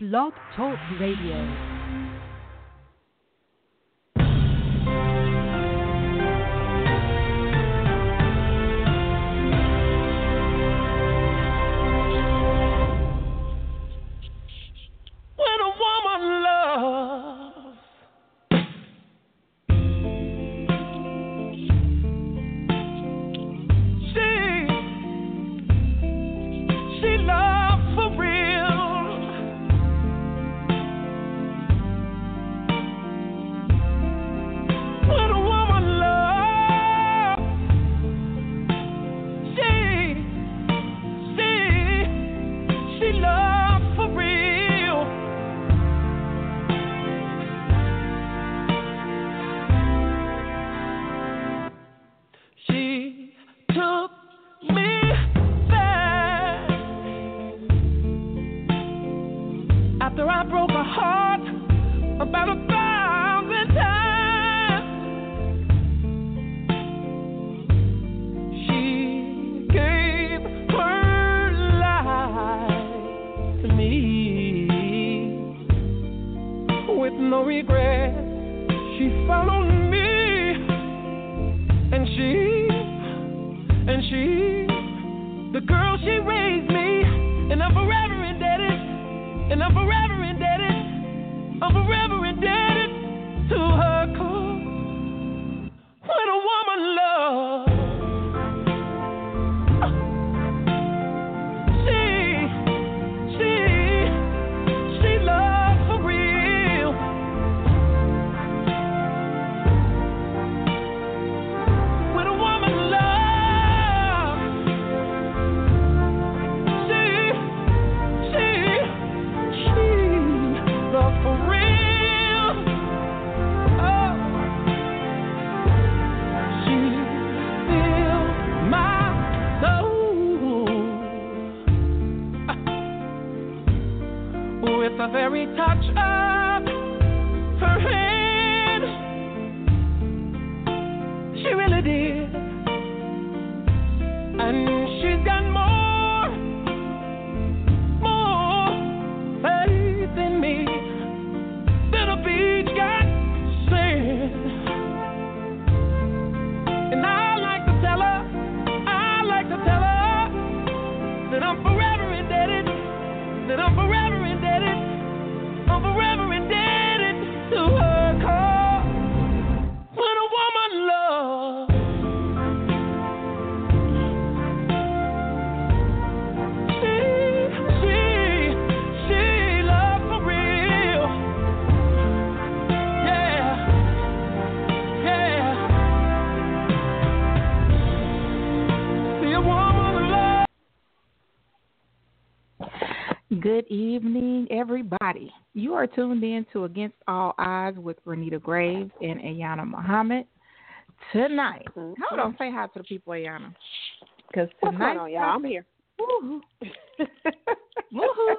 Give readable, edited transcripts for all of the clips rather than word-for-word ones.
Blog Talk Radio. Good evening, everybody. You are tuned in to Against All Odds with Renita Graves and Ayana Muhammad. Tonight, hold on, say hi to the people, Ayana. Because tonight, on, y'all? I'm here. Woohoo! Woohoo!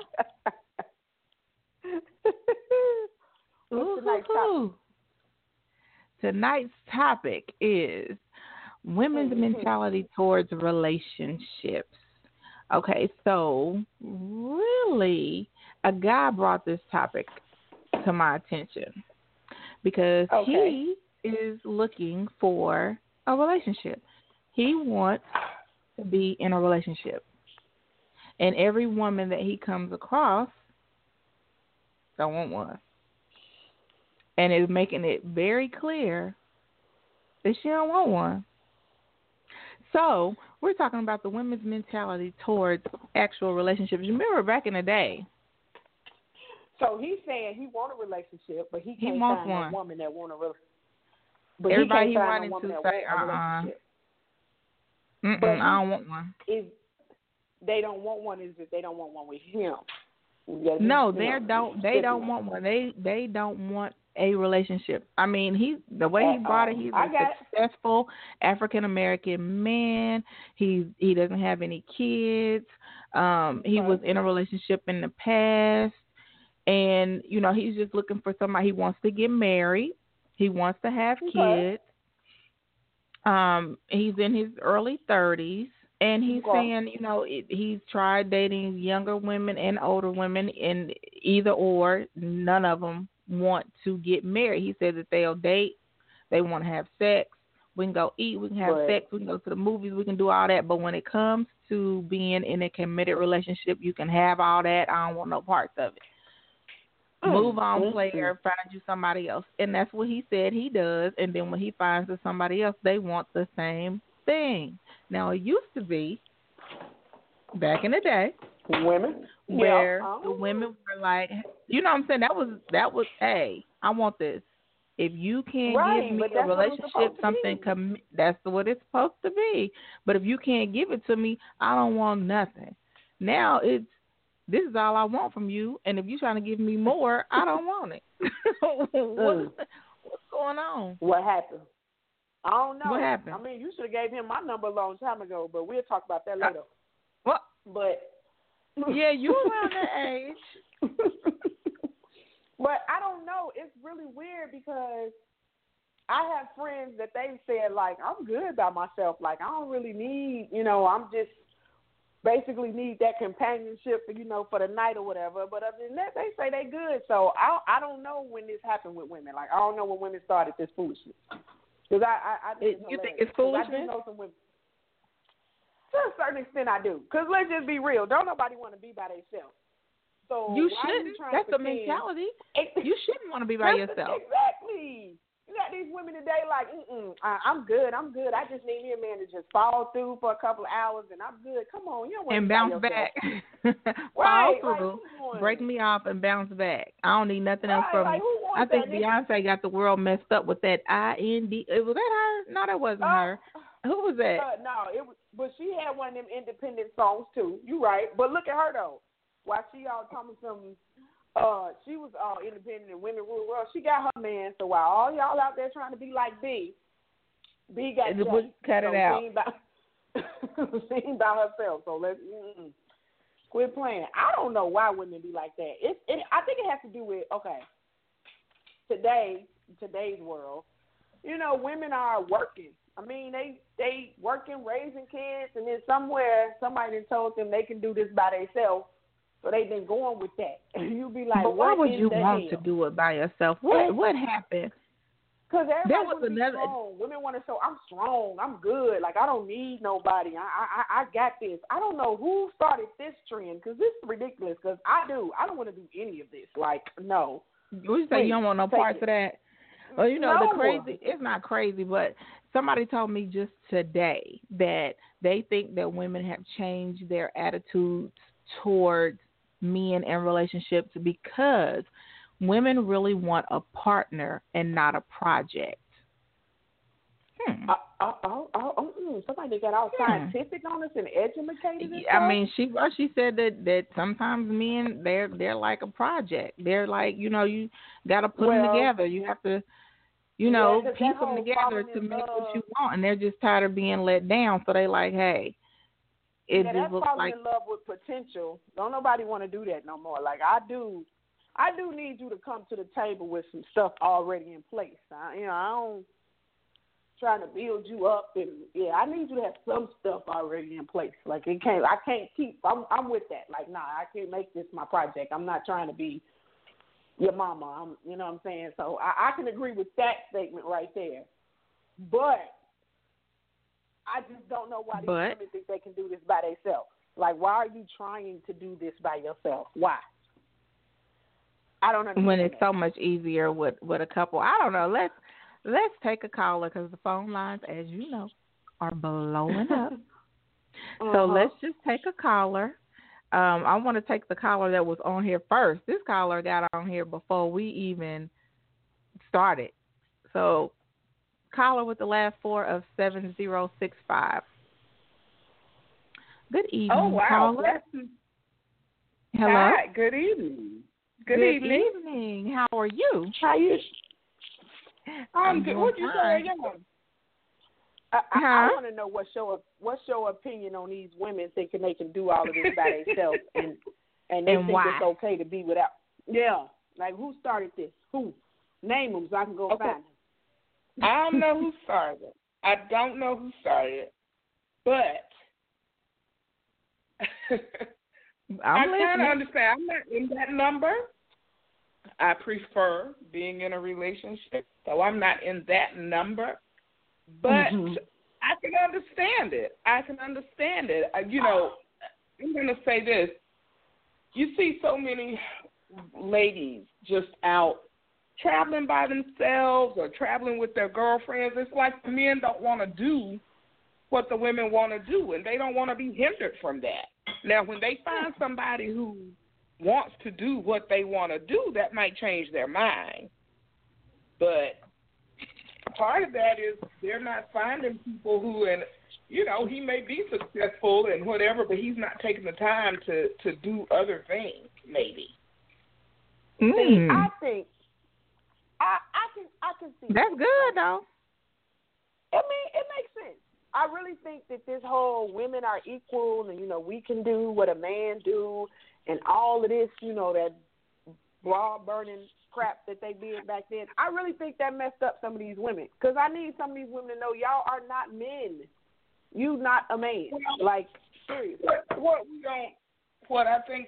What's tonight's topic? Tonight's topic is women's mentality towards relationships. Okay, so really, a guy brought this topic to my attention because he is looking for a relationship. He wants to be in a relationship. And every woman that he comes across don't want one. And is making it very clear that she don't want one. So, we're talking about the women's mentality towards actual relationships. You remember back in the day? So, he's saying he wants a relationship, but he can't find a woman that wants a relationship. But everybody he he can't find wanted a woman to that say, wants a relationship. But I don't want one. They don't want one is that they don't want one with him. No, they don't want one. They don't want a relationship. I mean, the way he brought it, he's a successful African American man. He doesn't have any kids. He was in a relationship in the past, and he's just looking for somebody. He wants to get married. He wants to have kids. He's in his early 30s. And he's saying, he's tried dating younger women and older women, and either or, none of them want to get married. He said that they'll date, they want to have sex. We can go eat, we can have sex, we can go to the movies, we can do all that. But when it comes to being in a committed relationship, you can have all that. I don't want no parts of it. Move on, player, find you somebody else. And that's what he said he does. And then when he finds somebody else, they want the same thing. Now, it used to be, back in the day, women, where the women were like, you know what I'm saying? That was, hey, I want this. If you can't give me a relationship, something, that's what it's supposed to be. But if you can't give it to me, I don't want nothing. Now it's, this is all I want from you, and if you're trying to give me more, I don't want it. What's going on? What happened? I don't know. What happened? I mean, you should have gave him my number a long time ago, but we'll talk about that later. What? But yeah, you around that age. But I don't know. It's really weird because I have friends that they said, like, I'm good by myself. Like, I don't really need, I'm just basically need that companionship, for the night or whatever. But other than that, they say they good. So I don't know when this happened with women. Like, I don't know when women started this foolishness. Because I think you think it's foolishness? I do know some women. To a certain extent, I do. Because let's just be real. Don't nobody want to be by themselves. So you shouldn't. That's the mentality. You shouldn't want to be by yourself. Exactly. You got these women today like, I'm good. I just need me a man to just fall through for a couple of hours and I'm good. Come on, you don't want to bounce back. Right, fall through, break me off and bounce back. I don't need nothing else from you. I think Beyonce got the world messed up with that IND. Was that her? No, that wasn't her. Who was that? No, it was. But she had one of them independent songs too. You right. But look at her though. While she all talking some, she was all independent and women rule the world. She got her man. So while all y'all out there trying to be like B got cut it out. Seen by herself. So let's quit playing. I don't know why women be like that. I think it has to do with today's world. Women are working. I mean, they working, raising kids, and then somewhere somebody told them they can do this by themselves. So they've been going with that. And you be like, but why would you want hell? to do it by yourself? What happened? Because everybody wants to be strong. Women want to show, I'm strong, I'm good. Like, I don't need nobody. I got this. I don't know who started this trend because this is ridiculous because I don't want to do any of this. Like, no. You say you don't want no parts of that? Well, the crazy, it's not crazy, but somebody told me just today that they think that women have changed their attitudes towards men and relationships because women really want a partner and not a project. Somebody got all scientific on us and educated us. I mean, she said that sometimes men they're like a project. They're like, you got to put them together. You have to, piece them together to make what you want, and they're just tired of being let down. So they like, hey. That's falling in love with potential. Don't nobody want to do that no more. Like I do need you to come to the table with some stuff already in place. I don't trying to build you up, and I need you to have some stuff already in place. Like I can't keep. I'm with that. Like I can't make this my project. I'm not trying to be your mama. You know what I'm saying? So I can agree with that statement right there. But I just don't know why these women think they can do this by themselves. Like, why are you trying to do this by yourself? Why? I don't understand. When it's so much easier with a couple. I don't know. Let's take a caller because the phone lines, as you know, are blowing up. So let's just take a caller. I want to take the caller that was on here first. This caller got on here before we even started. So caller with the last four of 7065. Good evening, caller. Hello. Hi, good evening. Good evening. How are you? How you? I'm good. What'd you say, young? I want to know what's your opinion on these women thinking they can do all of this by themselves and they think why? It's okay to be without. Yeah, like who started this? Who? Name them so I can go find them. I don't know who started it. But I kind of understand. I'm not in that number. I prefer being in a relationship, so I'm not in that number. But I can understand it. You know, I'm going to say this. You see so many ladies just out traveling by themselves or traveling with their girlfriends. It's like the men don't want to do what the women want to do, and they don't want to be hindered from that. Now, when they find somebody who wants to do what they want to do, that might change their mind. But part of that is they're not finding people who, and you know, he may be successful and whatever, but he's not taking the time to do other things, maybe. See, I think I can see that's good though. I mean, it makes sense. I really think that this whole women are equal and, you know, we can do what a man do and all of this, you know, that bra-burning crap that they did back then, I really think that messed up some of these women. Because I need some of these women to know y'all are not men. You not a man. Like, seriously. What I think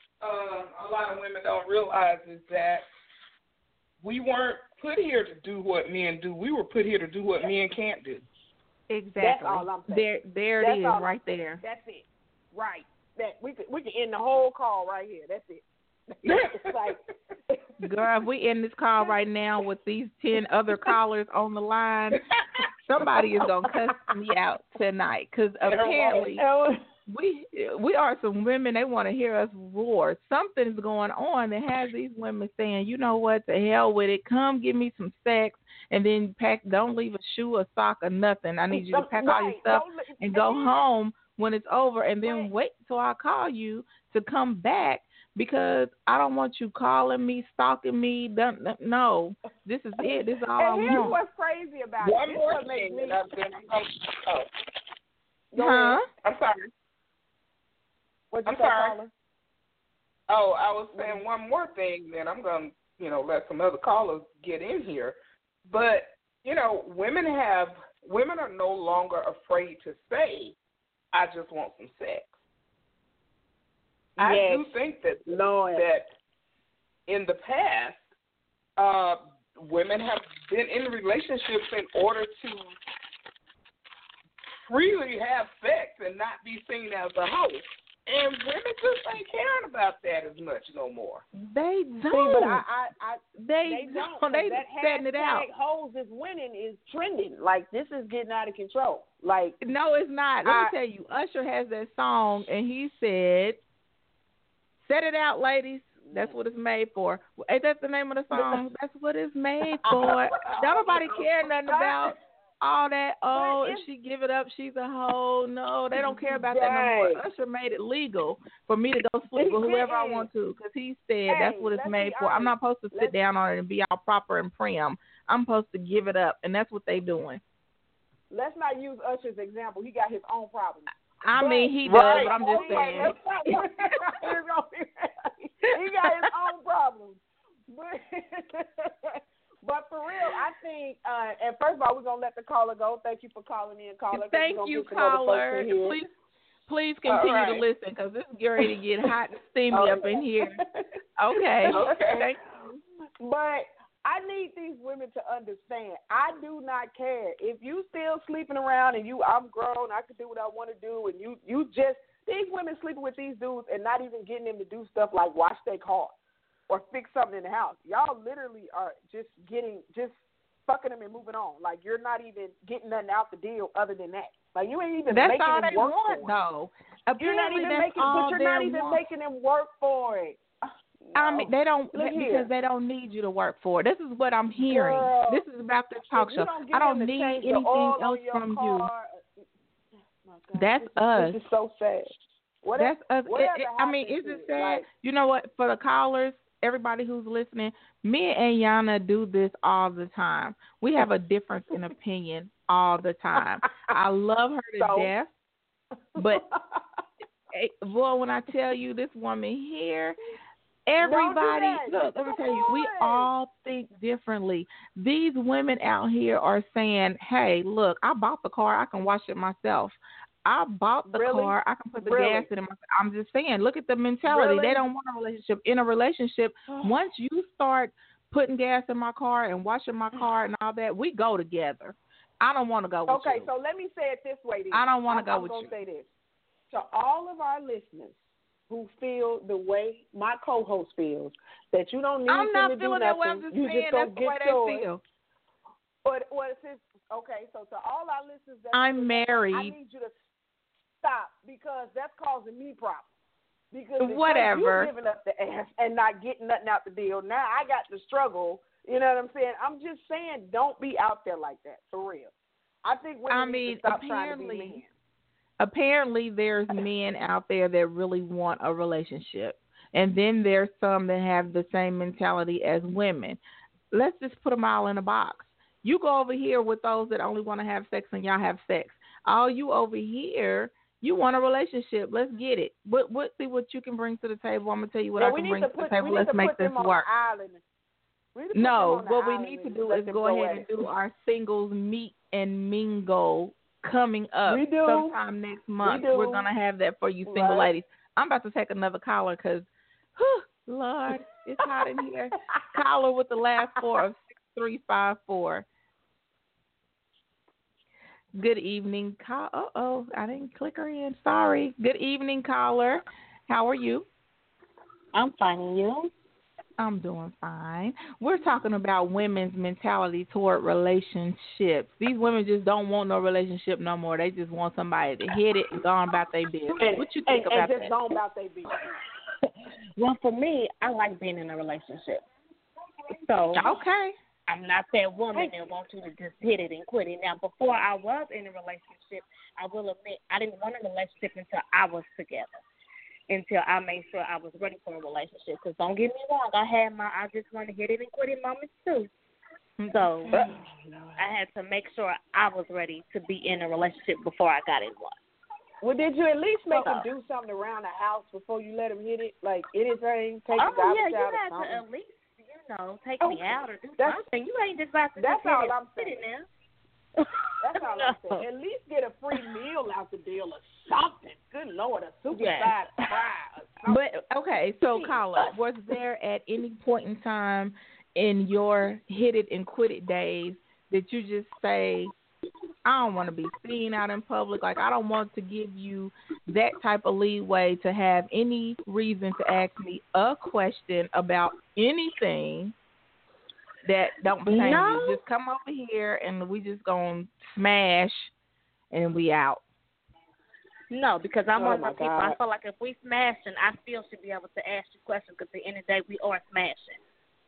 a lot of women don't realize is that we weren't put here to do what men do. We were put here to do what men can't do. Exactly. That's all I'm saying. There it is, right there. That's it. Right. That we can end the whole call right here. That's it. It's like, girl, if we end this call right now with these 10 other callers on the line, somebody is gonna cuss me out tonight. Because apparently we are some women. They want to hear us roar. Something's going on that has these women saying, you know what, to hell with it. Come give me some sex. And then don't leave a shoe, a sock, or nothing. I need you to pack all your stuff and go home when it's over, and then wait till I call you to come back because I don't want you calling me, stalking me. No, this is it. This is all I want. And here's what's crazy about it. One more thing that I've been. I'm sorry. I'm sorry. Oh, I was saying one more thing. Then I'm gonna, let some other callers get in here. But, women are no longer afraid to say, I just want some sex. I do think that in the past, women have been in relationships in order to freely have sex and not be seen as a host. And women just ain't caring about that as much no more. They don't. See, but they don't. They that setting it out. Hoes is winning is trending. Like, this is getting out of control. Like, no, it's not. Let me tell you, Usher has that song, and he said, "Set it out, ladies. That's what it's made for." Ain't that the name of the song? That's what it's made for. Don't nobody care nothing about all that. Oh, if she give it up, she's a hoe. No, they don't care about that no more. Usher made it legal for me to go sleep with whoever I want to because he said that's what it's made for. I'm not supposed to sit down on it and be all proper and prim. I'm supposed to give it up, and that's what they doing. Let's not use Usher's example. He got his own problems. I mean, he does, but I'm just saying. He got his own problems. But for real, I think, and first of all, we're going to let the caller go. Thank you for calling in, caller. Thank you, caller. Please continue to listen because this is getting ready to get hot and steamy up in here. Okay. Thank you. But I need these women to understand, I do not care. If you still sleeping around and I'm grown, I can do what I want to do, and you just, these women sleeping with these dudes and not even getting them to do stuff like wash their car or fix something in the house. Y'all literally are just fucking them and moving on. Like, you're not even getting nothing out the deal other than that. Like, you ain't even making them work for it. No. You're not even making them work for it. No. I mean, they don't because they don't need you to work for it. This is what I'm hearing. Girl, this is about this talk show. I don't need anything else from you. That's us. This is so sad. That's us. Is it sad? Like, you know what? For the callers, everybody who's listening, me and Yana do this all the time. We have a difference in opinion all the time. I love her to death, but boy, when I tell you this woman here, everybody, look, let me tell you, we all think differently. These women out here are saying, hey, look, I bought the car. I can wash it myself. I bought the car. I can put the gas in it. I'm just saying, look at the mentality. They don't want a relationship. In a relationship, once you start putting gas in my car and washing my car and all that, we go together. I don't want to go with you. Okay, so let me say it this way then. I don't want to go with you. I'm going to say this. To all of our listeners who feel the way my co-host feels, that you don't need them to do nothing. I'm just you saying just don't that's the way they feel. Okay, so to all our listeners that I'm married. I need you to stop because that's causing me problems. Because whatever. You giving up the ass and not getting nothing out the deal. Now I got to struggle. You know what I'm saying? I'm just saying, don't be out there like that for real. I think women need to stop trying to be men. Apparently, there's men out there that really want a relationship, and then there's some that have the same mentality as women. Let's just put them all in a box. You go over here with those that only want to have sex, and y'all have sex. All you over here, you want a relationship. Let's get it. See what you can bring to the table. I'm gonna tell you what I can bring to the table. Let's make this work. No, what we need to do is go ahead and do our singles meet and mingle coming up sometime next month. We're going to have that for you single ladies. I'm about to take another caller because, Lord, it's hot in here. Caller with the last 4 of 6354. Good evening. I didn't click her in. Sorry. Good evening, caller. How are you? I'm fine, and you? I'm doing fine. We're talking about women's mentality toward relationships. These women just don't want no relationship no more. They just want somebody to hit it and go on about their business. What you think about that? And just go on about their business. Well, for me, I like being in a relationship. So okay. I'm not that woman that wants you to just hit it and quit it. Now, before I was in a relationship, I will admit I didn't want a relationship until I was together. Until I made sure I was ready for a relationship. Because don't get me wrong, I just want to hit it and quit it moments too. So I had to make sure I was ready to be in a relationship before I got in one. Well, did you at least make him do something around the house before you let him hit it? Like anything, take the garbage out or something? You had to at least, take me out or do something. You ain't just about to just hit it now. That's all I'm saying. At least get a free meal out the deal or something. Good Lord, a super side fry. But okay, so caller, was there at any point in time in your hit it and quit it days that you just say, I don't want to be seen out in public. Like, I don't want to give you that type of leeway to have any reason to ask me a question about anything that don't pertain to you. Just come over here and we just gonna smash and we out. No, because I'm one of the people. I feel like if we smashing, I still should be able to ask you questions because at the end of the day, we are smashing.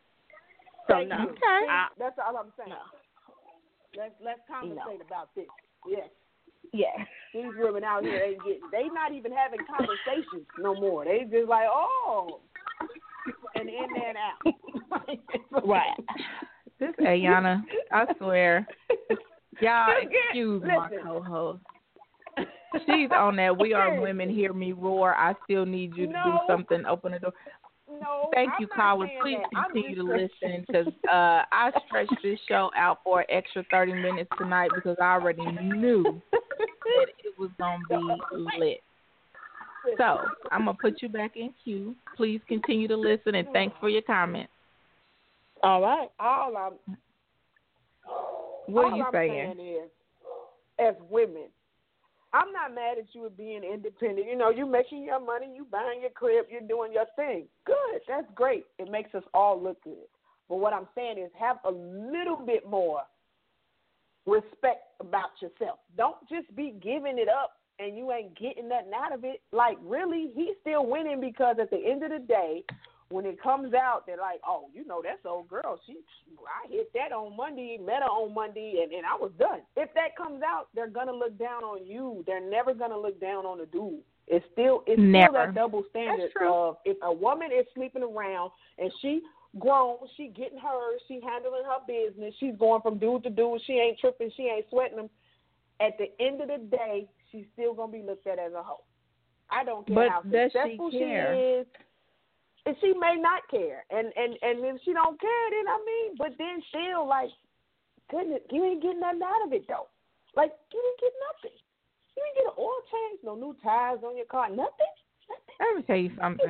So no. Okay. That's all I'm saying. No. Let's conversate about this. Yes. Yeah. These women out here they not even having conversations no more. They just like, and in there and out. Right. This Ayana, I swear. Y'all excuse my co-host. She's on that We Are Women, Hear Me Roar. I still need you to do something. Open the door. No, Thank you, caller. Please continue to listen because I stretched this show out for an extra 30 minutes tonight because I already knew that it was going to be lit. So I'm going to put you back in queue. Please continue to listen, and thanks for your comment. All right. What are you saying? Is, as women, I'm not mad at you being independent. You know, you're making your money, you buying your crib, you're doing your thing. Good. That's great. It makes us all look good. But what I'm saying is have a little bit more respect about yourself. Don't just be giving it up and you ain't getting nothing out of it. Like, really, he's still winning because at the end of the day, when it comes out, they're like, oh, that's old girl. I hit that on Monday, met her on Monday, and I was done. If that comes out, they're going to look down on you. They're never going to look down on the dude. It's still that double standard of if a woman is sleeping around and she grown, she getting hers, she handling her business, she's going from dude to dude, she ain't tripping, she ain't sweating them. At the end of the day, she's still going to be looked at as a hoe. I don't care how successful she is. And she may not care. And if she don't care, but then still, like, goodness, you ain't getting nothing out of it, though. Like, you ain't getting nothing. You didn't get an oil change, no new tires on your car, nothing. Let me tell you something.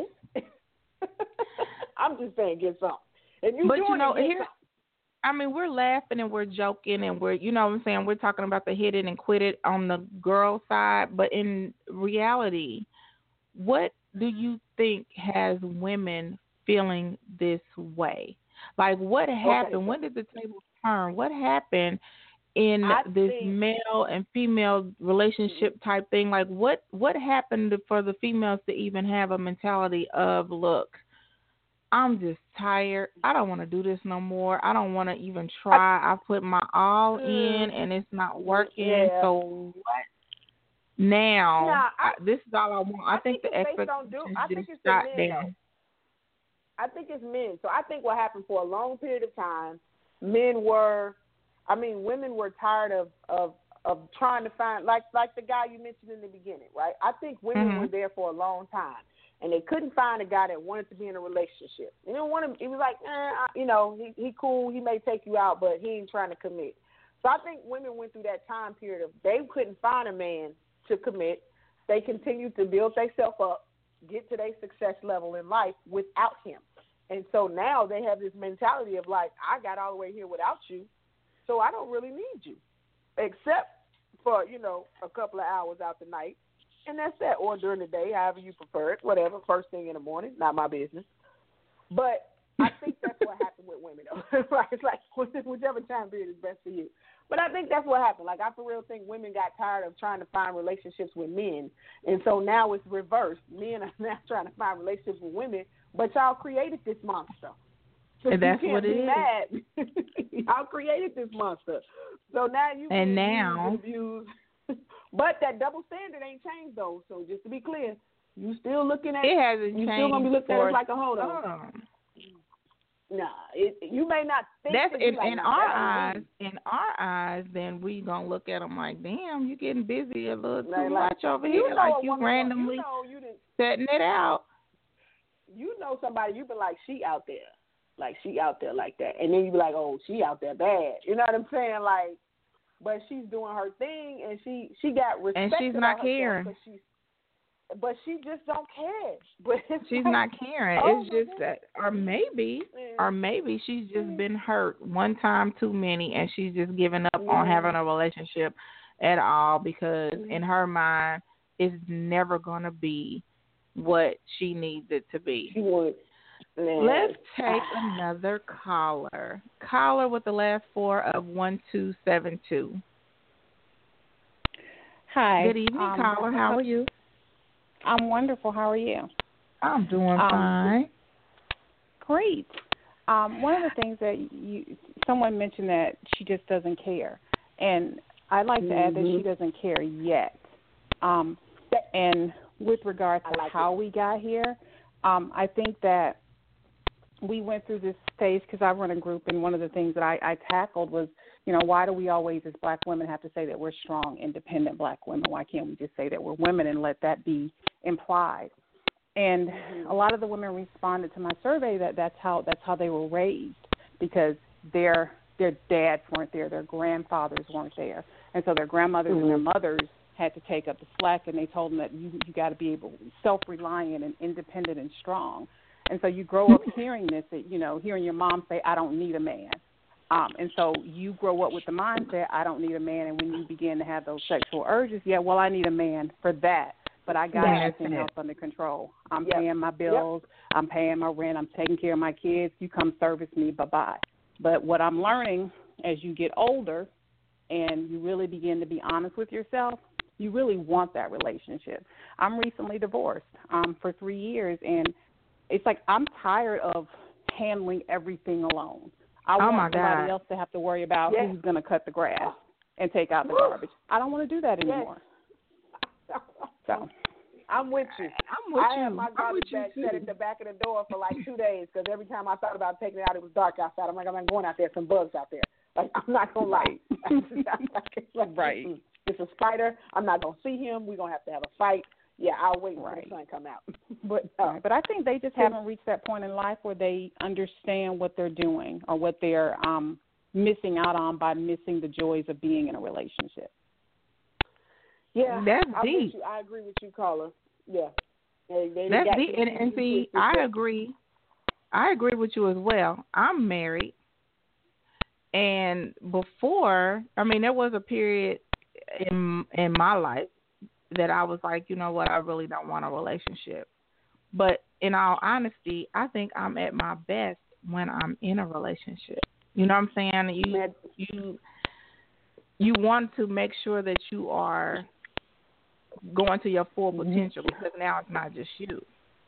I'm just saying, get something. If you but doing you know, it, here, I mean, we're laughing and we're joking and we're, you know what I'm saying, we're talking about the hit it and quit it on the girl side. But in reality, what do you think has women feeling this way? Like, what happened? Okay. When did the table turn? What happened in this male and female relationship type thing? Like, what happened for the females to even have a mentality of, look, I'm just tired. I don't want to do this no more. I don't want to even try. I put my all in and it's not working. Yeah. So what? Now, this is all I want. I think the expectations just shot down. I think it's men. So I think what happened for a long period of time, women were tired of trying to find, like the guy you mentioned in the beginning, right? I think women were there for a long time, and they couldn't find a guy that wanted to be in a relationship. They didn't want him. He was like, he cool. He may take you out, but he ain't trying to commit. So I think women went through that time period of they couldn't find a man to commit. They continued to build themselves up, get to their success level in life without him. And so now they have this mentality of like, I got all the way here without you, so I don't really need you, except for, a couple of hours out the night. And that's that, or during the day, however you prefer it, whatever, first thing in the morning, not my business. But I think that's what happened with women, though. Right? It's like whichever time period is best for you. But I think that's what happened. Like, I for real think women got tired of trying to find relationships with men. And so now it's reversed. Men are now trying to find relationships with women, but y'all created this monster. So and that's what it is. Mad. Y'all created this monster. So now you and now abused. But that double standard ain't changed, though. So just to be clear, you still looking at it hasn't you changed. Still gonna be looking at us like a hold on. Nah, you may not think that's in our eyes. Me. In our eyes, then we gonna look at them like, damn, you getting busy a little too much over here. Like you randomly setting it out. You know somebody, you be like, she out there like that, and then you be like, oh, she out there bad. You know what I'm saying? Like, but she's doing her thing, and she got respect. And she's not caring. But she just don't care. But she's not caring. It's just that, or maybe she's just been hurt one time too many, and she's just given up on having a relationship at all because in her mind, it's never gonna be what she needs it to be. She would. Let's take another caller. Caller with the last four of 1272. Hi. Good evening, caller. How are you? I'm wonderful. How are you? I'm doing fine. Great. One of the things that someone mentioned that she just doesn't care, and I'd like to add that she doesn't care yet. And with regard to how we got here, I think that we went through this phase because I run a group, and one of the things that I tackled was, why do we always as black women have to say that we're strong, independent black women? Why can't we just say that we're women and let that be implied? And a lot of the women responded to my survey that that's how they were raised because their dads weren't there, their grandfathers weren't there, and so their grandmothers and their mothers had to take up the slack, and they told them that you got to be able self-reliant and independent and strong. And so you grow up hearing this, that, hearing your mom say, I don't need a man. And so you grow up with the mindset, I don't need a man. And when you begin to have those sexual urges, I need a man for that. But I got everything else under control. I'm paying my bills. I'm paying my rent. I'm taking care of my kids. You come service me, bye-bye. But what I'm learning as you get older and you really begin to be honest with yourself, you really want that relationship. I'm recently divorced for 3 years, and it's like I'm tired of handling everything alone. I want somebody else to have to worry about who's going to cut the grass and take out the garbage. I don't want to do that anymore. So I'm with you. I had my garbage bag set at the back of the door for like 2 days because every time I thought about taking it out, it was dark outside. I'm like, I'm not going out there. Some bugs out there. Like, I'm not going to lie. Right. It's a spider. I'm not going to see him. We're going to have a fight. Yeah, I'll wait until the sun come out. But I think they just haven't reached that point in life where they understand what they're doing or what they're missing out on by missing the joys of being in a relationship. Yeah, that's I'm deep. with you. I agree with you, caller. Yeah. That's deep. And see, I agree. I agree with you as well. I'm married. And before, I mean, there was a period in my life that I was like, you know what, I really don't want a relationship. But in all honesty, I think I'm at my best when I'm in a relationship. You know what I'm saying? You want to make sure that you are going to your full potential because now it's not just you.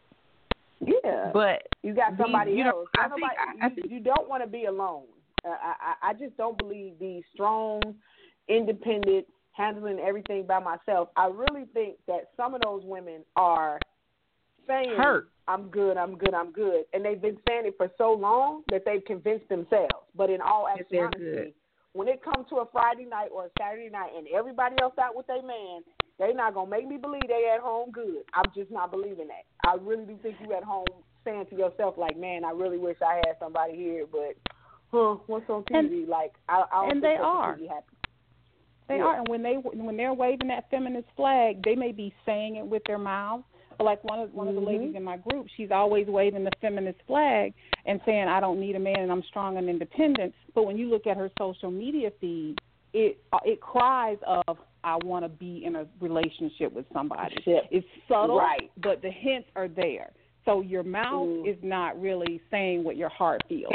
Yeah. But you got somebody else. I think you don't want to be alone. I just don't believe these strong, independent, handling everything by myself. I really think that some of those women are saying, hurt. I'm good, and they've been saying it for so long that they've convinced themselves. But in all actuality, when it comes to a Friday night or a Saturday night and everybody else out with their man, they're not going to make me believe they at home good. I'm just not believing that. I really do think you at home saying to yourself, like, man, I really wish I had somebody here, but what's on TV? I don't think they that's are. TV happy. They are, and when they're waving that feminist flag, they may be saying it with their mouths. But like one of the ladies in my group, she's always waving the feminist flag and saying, I don't need a man and I'm strong and independent. But when you look at her social media feed, it cries of, I want to be in a relationship with somebody. It's subtle, right, but the hints are there. So your mouth is not really saying what your heart feels.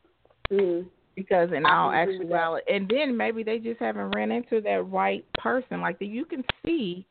Because in all actuality, and then maybe they just haven't ran into that right person. Like you can see,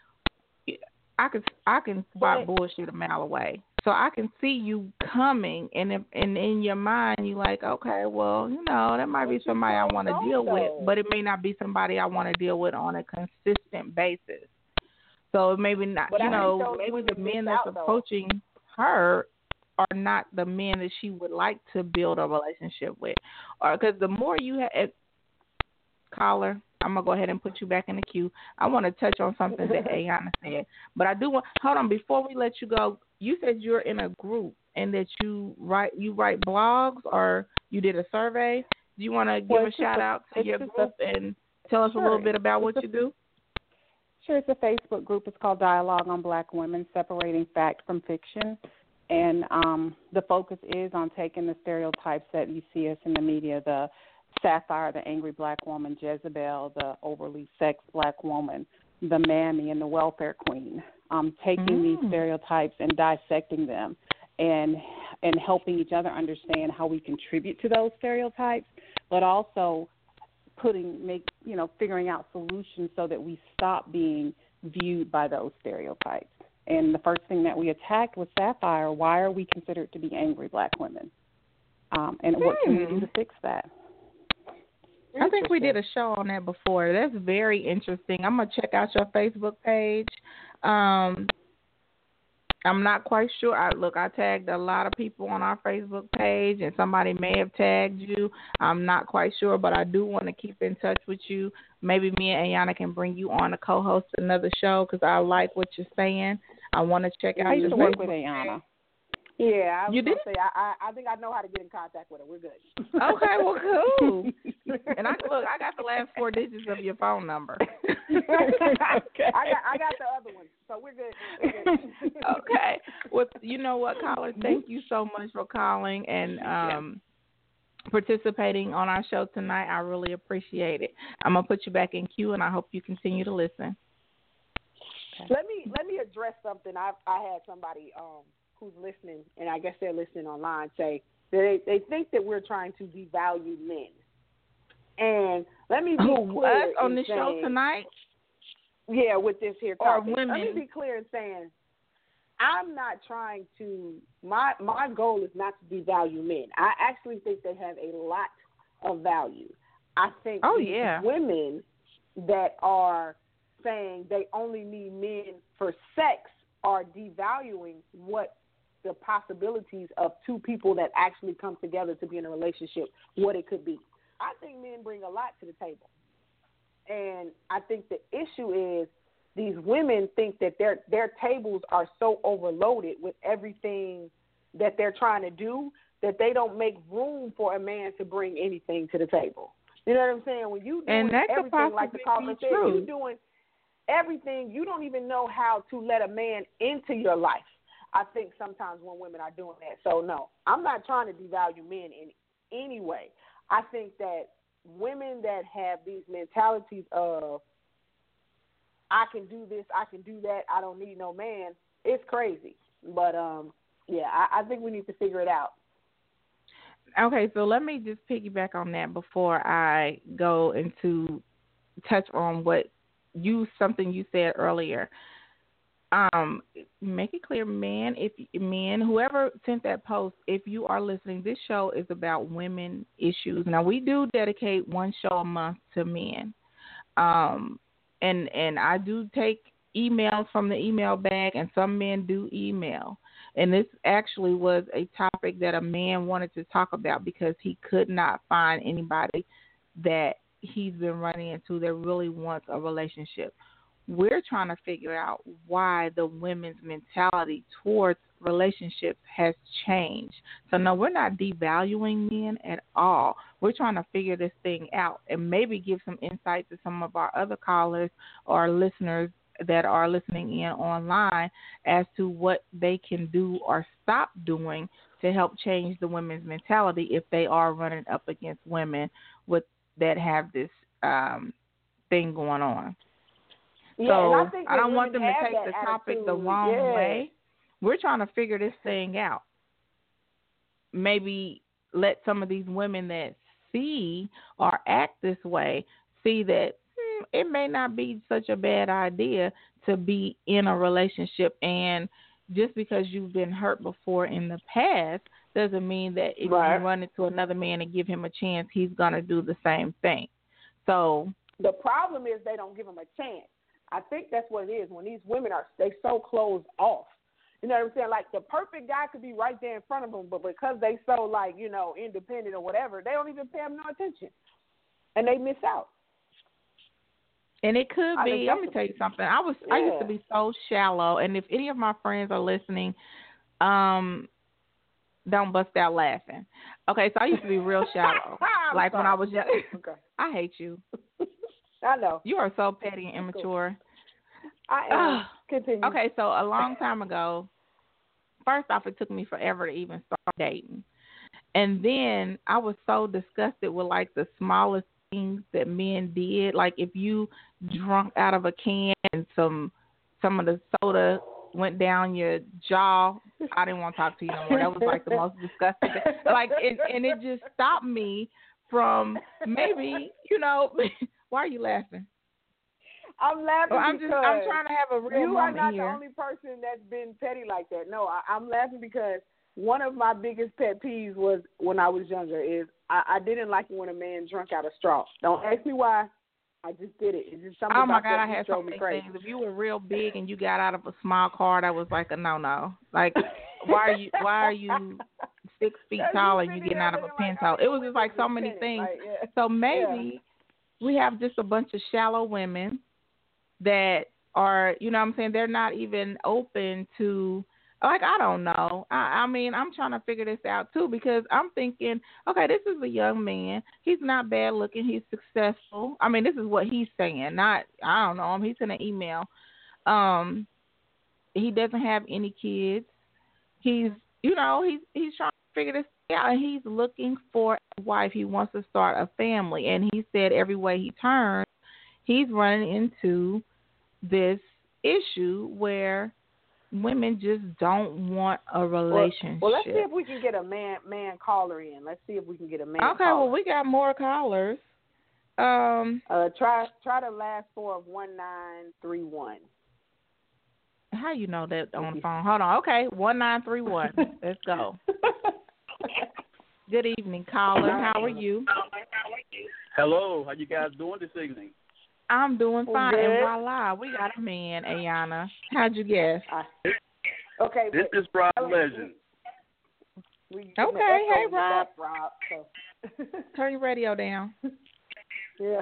I can spot bullshit a mile away. So I can see you coming, and in your mind you're like, okay, well, that might be somebody I want to deal with, but it may not be somebody I want to deal with on a consistent basis. So maybe not, maybe the men that's approaching her are not the men that she would like to build a relationship with, or because the more you have, caller, I'm gonna go ahead and put you back in the queue. I want to touch on something that Ayana said, but I do want. Hold on, before we let you go, you said you're in a group and that you write blogs or you did a survey. Do you want to give a shout out to your group and tell us a little bit about what you do? Sure, it's a Facebook group. It's called Dialogue on Black Women, Separating Fact from Fiction. And the focus is on taking the stereotypes that you see us in the media, the Sapphire, the angry black woman, Jezebel, the overly sexed black woman, the mammy, and the welfare queen, taking these stereotypes and dissecting them and helping each other understand how we contribute to those stereotypes, but also figuring out solutions so that we stop being viewed by those stereotypes. And the first thing that we attacked was Sapphire. Why are we considered to be angry black women? And what can we do to fix that? I think we did a show on that before. That's very interesting. I'm going to check out your Facebook page. I'm not quite sure. I tagged a lot of people on our Facebook page, and somebody may have tagged you. I'm not quite sure, but I do want to keep in touch with you. Maybe me and Ayana can bring you on to co-host another show because I like what you're saying. I want to check out your Facebook. I used to work with Ayana. Yeah, you did? Say, I think I know how to get in contact with her. We're good. Okay, well, cool. And I got the last 4 digits of your phone number. Okay. I got the other one, so we're good. Okay. Well, you know what, caller? Thank you so much for calling and participating on our show tonight. I really appreciate it. I'm gonna put you back in queue, and I hope you continue to listen. Okay. Let me address something. I had somebody who's listening, and I guess they're listening online, say that they think that we're trying to devalue men. And let me be clear. Us on the show tonight? Yeah, with this here topic. Or women. Let me be clear in saying I'm not trying to, my goal is not to devalue men. I actually think they have a lot of value. I think women that are saying they only need men for sex are devaluing what the possibilities of two people that actually come together to be in a relationship, what it could be. I think men bring a lot to the table. And I think the issue is these women think that their tables are so overloaded with everything that they're trying to do that they don't make room for a man to bring anything to the table. You know what I'm saying? When you doing everything like the caller said, you doing everything. You don't even know how to let a man into your life. I think sometimes when women are doing that. So, no, I'm not trying to devalue men in any way. I think that women that have these mentalities of, I can do this, I can do that, I don't need no man, it's crazy. But, yeah, I think we need to figure it out. Okay, so let me just piggyback on that before I go into touch on something you said earlier. Make it clear, whoever sent that post, if you are listening, this show is about women issues. Now, we do dedicate one show a month to men. And I do take emails from the email bag, and some men do email. And this actually was a topic that a man wanted to talk about because he could not find anybody that he's been running into that really wants a relationship. We're trying to figure out why the women's mentality towards relationships has changed. So, no, we're not devaluing men at all. We're trying to figure this thing out and maybe give some insight to some of our other callers or listeners that are listening in online as to what they can do or stop doing to help change the women's mentality if they are running up against women that have this thing going on. Yeah, so and I don't want them to take the topic the wrong way. We're trying to figure this thing out. Maybe let some of these women that see or act this way see that it may not be such a bad idea to be in a relationship. And just because you've been hurt before in the past doesn't mean that if you run into another man and give him a chance, he's going to do the same thing. So the problem is they don't give him a chance. I think that's what it is. When these women they so closed off. You know what I'm saying? Like, the perfect guy could be right there in front of them, but because they so, like, you know, independent or whatever, they don't even pay them no attention. And they miss out. And it could be, let me tell you something. I used to be so shallow, and if any of my friends are listening, don't bust out laughing. Okay, so I used to be real shallow. Like when I was young. Okay. I hate you. I know. You are so petty and immature. I am. Continue. Okay, so a long time ago, first off, it took me forever to even start dating. And then I was so disgusted with, like, the smallest things that men did. Like, if you drunk out of a can and some of the soda went down your jaw, I didn't want to talk to you no more. That was, like, the most disgusting thing. Like, and it just stopped me from maybe, you know, why are you laughing? I'm laughing because I'm trying to have a real moment here. You are not the only person that's been petty like that. No, I'm laughing because one of my biggest pet peeves was when I was younger is I didn't like it when a man drank out a straw. Don't ask me why. I just did it. It's just something oh my about God, that I had so so many crazy. things. If you were real big and you got out of a small car, that was like a no. Like, why are you 6 feet tall and you getting out of a Pinto? It was just like so many things. Like, yeah. So maybe we have just a bunch of shallow women that are, you know what I'm saying, they're not even open to, like, I don't know. I mean, I'm trying to figure this out too, because I'm thinking, okay, this is a young man. He's not bad looking. He's successful. I mean, this is what he's saying. Not, I don't know him. He's in an email. He doesn't have any kids. He's, you know, he's trying to figure this out, and he's looking for a wife. He wants to start a family, and he said every way he turns, he's running into this issue where women just don't want a relationship. Well, let's see if we can get a man caller in. Let's see if we can get a man caller. Okay, well, we got more callers. Try the last four of 1931. How you know that on the phone? Hold on. Okay, 1931. Let's go. Good evening, caller. How are you? Hello. How you guys doing this evening? I'm doing fine. And voila, we got a man, Ayana. How'd you guess? Okay. This is Rob Legend. Okay. Hey, Rob. Turn your radio down. Yeah.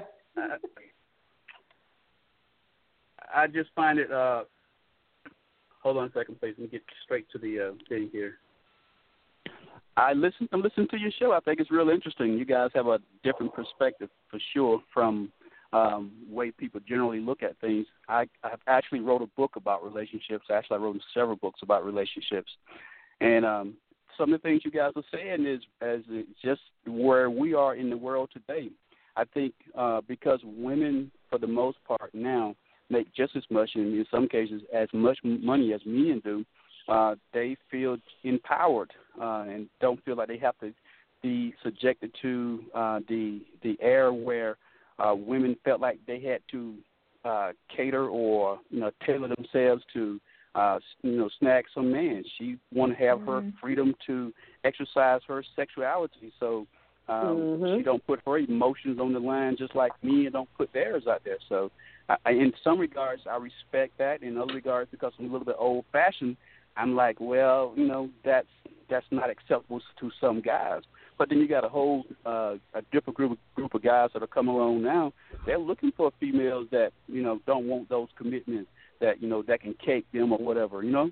I just find it. Hold on a second, please. Let me get straight to the thing here. I'm listening to your show. I think it's real interesting. You guys have a different perspective for sure from way people generally look at things. I actually wrote a book about relationships. Actually, I wrote several books about relationships. And some of the things you guys are saying is just where we are in the world today. I think because women, for the most part now, make just as much, and in some cases as much money as men do, they feel empowered and don't feel like they have to be subjected to the era where women felt like they had to cater or tailor themselves to snag some man. She wanted to have her freedom to exercise her sexuality, so she don't put her emotions on the line just like men don't put theirs out there. So in some regards, I respect that. In other regards, because I'm a little bit old-fashioned, I'm like, well, that's not acceptable to some guys. But then you got a whole a different group of guys that are coming along now. They're looking for females that don't want those commitments, that that can cake them or whatever. The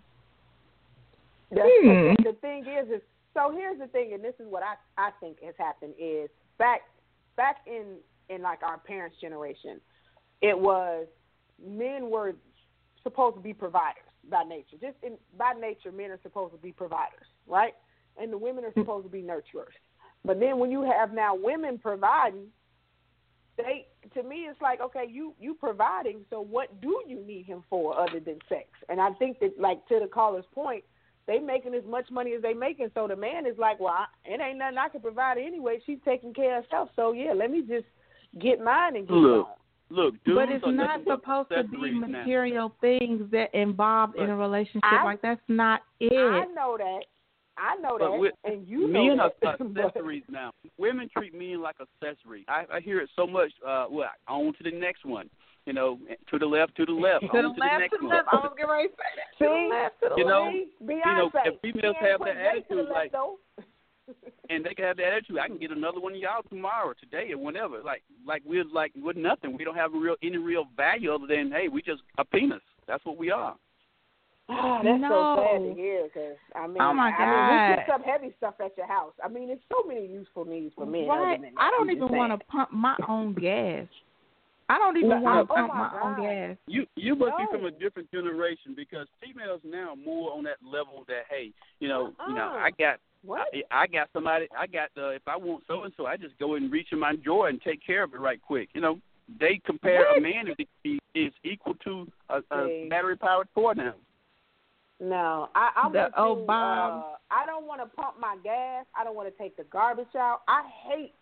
thing is so here's the thing, and this is what I think has happened is back in like our parents' generation, it was men were supposed to be providers by nature. By nature, men are supposed to be providers, right? And the women are supposed to be nurturers. But then when you have now women providing, to me it's like, okay, you providing, so what do you need him for other than sex? And I think that, like, to the caller's point, they making as much money as they making, so the man is like, well, it ain't nothing I can provide anyway. She's taking care of herself, so yeah, let me just get mine and get it on. Look, but it's not supposed to be material things that involve in a relationship. Like, that's not it. I know that, and you know men that. Men are accessories now. Women treat men like accessories. I hear it so much. On to the next one. To the left, to the left. To the left, to the left. I was getting ready to say that. To the left, to the left. If females have that attitude, like, and they can have that attitude, I can get another one of y'all tomorrow, today, or whenever. Like we're with nothing. We don't have any real value other than, hey, we just a penis. That's what we are. Oh, that's so sad to hear, because, oh my God. we put some heavy stuff at your house. There's so many useful needs for men. Right. Other than I don't even want to pump my own gas. I don't even want to pump my own gas. You must be from a different generation, because females now are more on that level that, hey, I got somebody. If I want so and so, I just go and reach in my drawer and take care of it right quick. They compare a man is equal to a battery powered Ford now. No, I'm with you. Bob. I don't want to pump my gas. I don't want to take the garbage out. I hate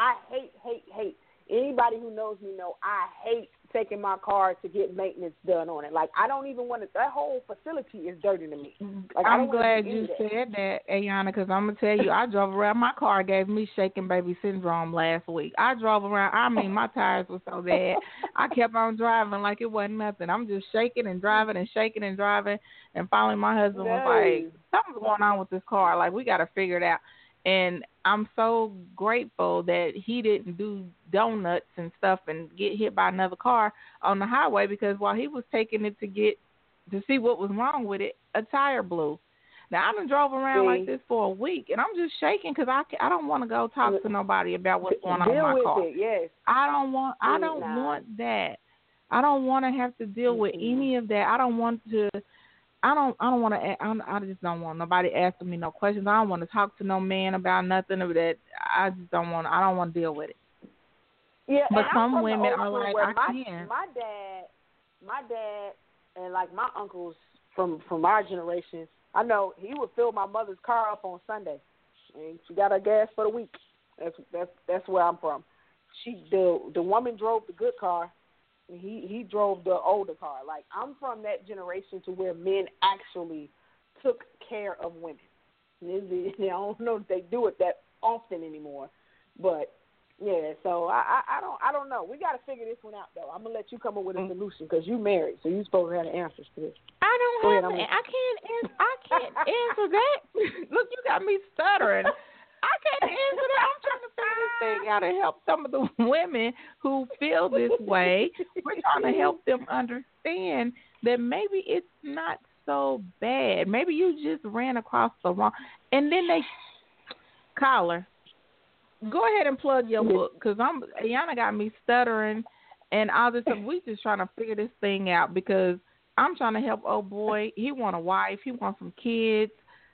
anybody who knows me know I hate taking my car to get maintenance done on it. Like, I don't even want to. That whole facility is dirty to me. Like, I'm glad you said that, Ayana, because I'm gonna tell you, I drove around. My car gave me shaking baby syndrome last week. I drove around. My tires were so bad. I kept on driving like it wasn't nothing. I'm just shaking and driving and shaking and driving. And finally, my husband was like, "Something's going on with this car. Like, we got to figure it out." And I'm so grateful that he didn't do donuts and stuff and get hit by another car on the highway, because while he was taking it to see what was wrong with it, a tire blew. Now, I done drove around like this for a week, and I'm just shaking because I don't want to go talk to nobody about what's going on with my car. It, yes. I don't want that. I don't want to have to deal with any of that. I don't want to. I just don't want nobody asking me no questions. I don't want to talk to no man about nothing of that. I don't want to deal with it. Yeah, but some women are like, I can. My dad, and like my uncles from our generation, I know he would fill my mother's car up on Sunday, and she got her gas for the week. That's where I'm from. The woman drove the good car. He drove the older car. Like, I'm from that generation to where men actually took care of women. I don't know if they do it that often anymore, but yeah. So I don't know. We got to figure this one out, though. I'm gonna let you come up with a solution, because you married, so you supposed to have the answers to this. I can't answer that. Look, you got me stuttering. I can't answer that. I'm trying to figure this thing out and help some of the women who feel this way. We're trying to help them understand that maybe it's not so bad. Maybe you just ran across the wrong. And then caller, go ahead and plug your book, because Ayana got me stuttering and all this stuff. We just trying to figure this thing out because I'm trying to help old boy. He want a wife. He wants some kids.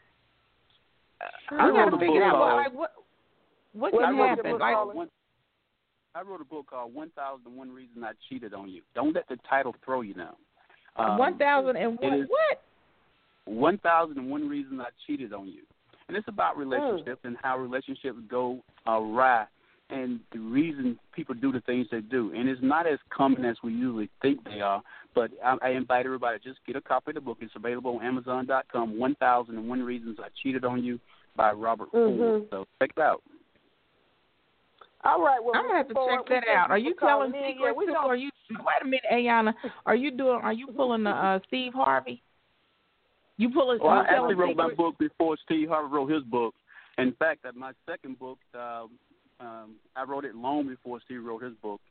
I got to figure out what can happen. Like, I wrote a book called 1001 Reasons I Cheated on You. Don't let the title throw you now. 1001 what? 1001 Reasons I Cheated on You. And it's about relationships and how relationships go awry and the reason people do the things they do. And it's not as common as we usually think they are, but I invite everybody to just get a copy of the book. It's available on Amazon.com, 1001 Reasons I Cheated on You by Robert Ford. So check it out. All right, well, I'm gonna have to check that out. Are you telling secrets too? Or are you? Wait a minute, Ayana. Are you pulling the Steve Harvey? You pulling? Well, I actually wrote my book before Steve Harvey wrote his book. In fact, my second book, I wrote it long before Steve wrote his book.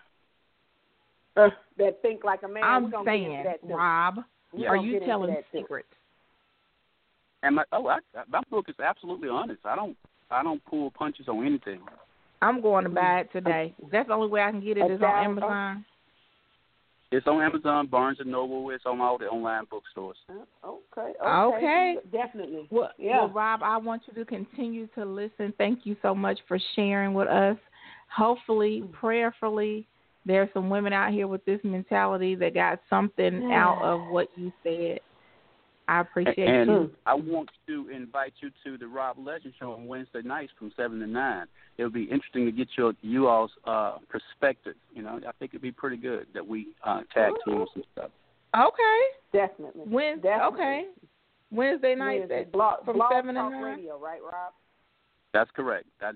That Think Like a Man. I'm saying, Rob, are you telling secrets? And my book is absolutely honest. I don't pull punches on anything. I'm going to buy it today. That's the only way I can get it is on Amazon. It's on Amazon, Barnes & Noble. It's on all the online bookstores. Okay. Definitely. Well, Rob, I want you to continue to listen. Thank you so much for sharing with us. Hopefully, prayerfully, there are some women out here with this mentality that got something out of what you said. I appreciate you. And I want to invite you to the Rob Legend Show on Wednesday nights from 7 to 9. It'll be interesting to get you all's perspective. You know, I think it'd be pretty good that we tag teams and stuff. Okay. Definitely. Okay. Wednesday nights from 7 to 9. Radio, right, Rob? That's correct. That's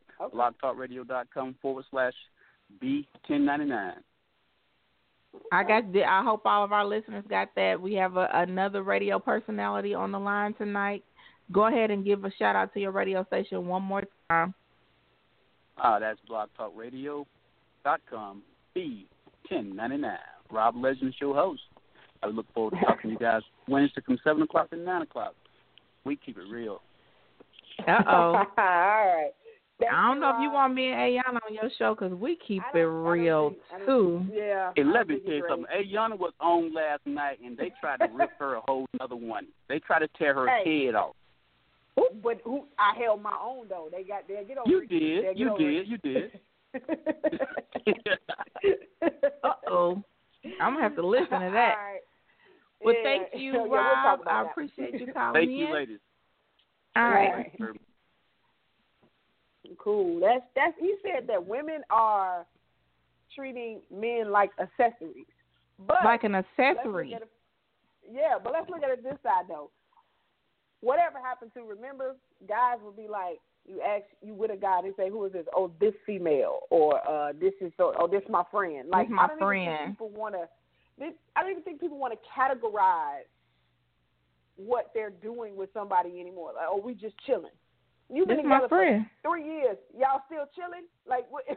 blogtalkradio.com/B1099. I hope all of our listeners got that. We have another radio personality on the line tonight. Go ahead and give a shout out to your radio station one more time. That's blogtalkradio.com, B1099. Rob Legend Show host. I look forward to talking to you guys Wednesday from 7 o'clock to 9 o'clock. We keep it real. All right. I don't know if you want me and Ayana on your show because we keep it real, too. Yeah. And let me tell you something. Ayana was on last night, and they tried to rip her a whole other one. They tried to tear her head off. But I held my own, though. They'll get over it. You did. Uh-oh. I'm going to have to listen to that. All right. Well, thank you, Rob. I appreciate you calling in. Thank you, ladies. All right. Cool. That's. He said that women are treating men like accessories, but like an accessory. But let's look at it this side though. Whatever happened to, remember, guys would be like, you with a guy, they say, who is this? Oh, this female, or this is this my friend. Like, my friend. I don't even think people want to categorize what they're doing with somebody anymore. Like, oh, we just chilling. You've been together for 3 years. Y'all still chilling? Like, what?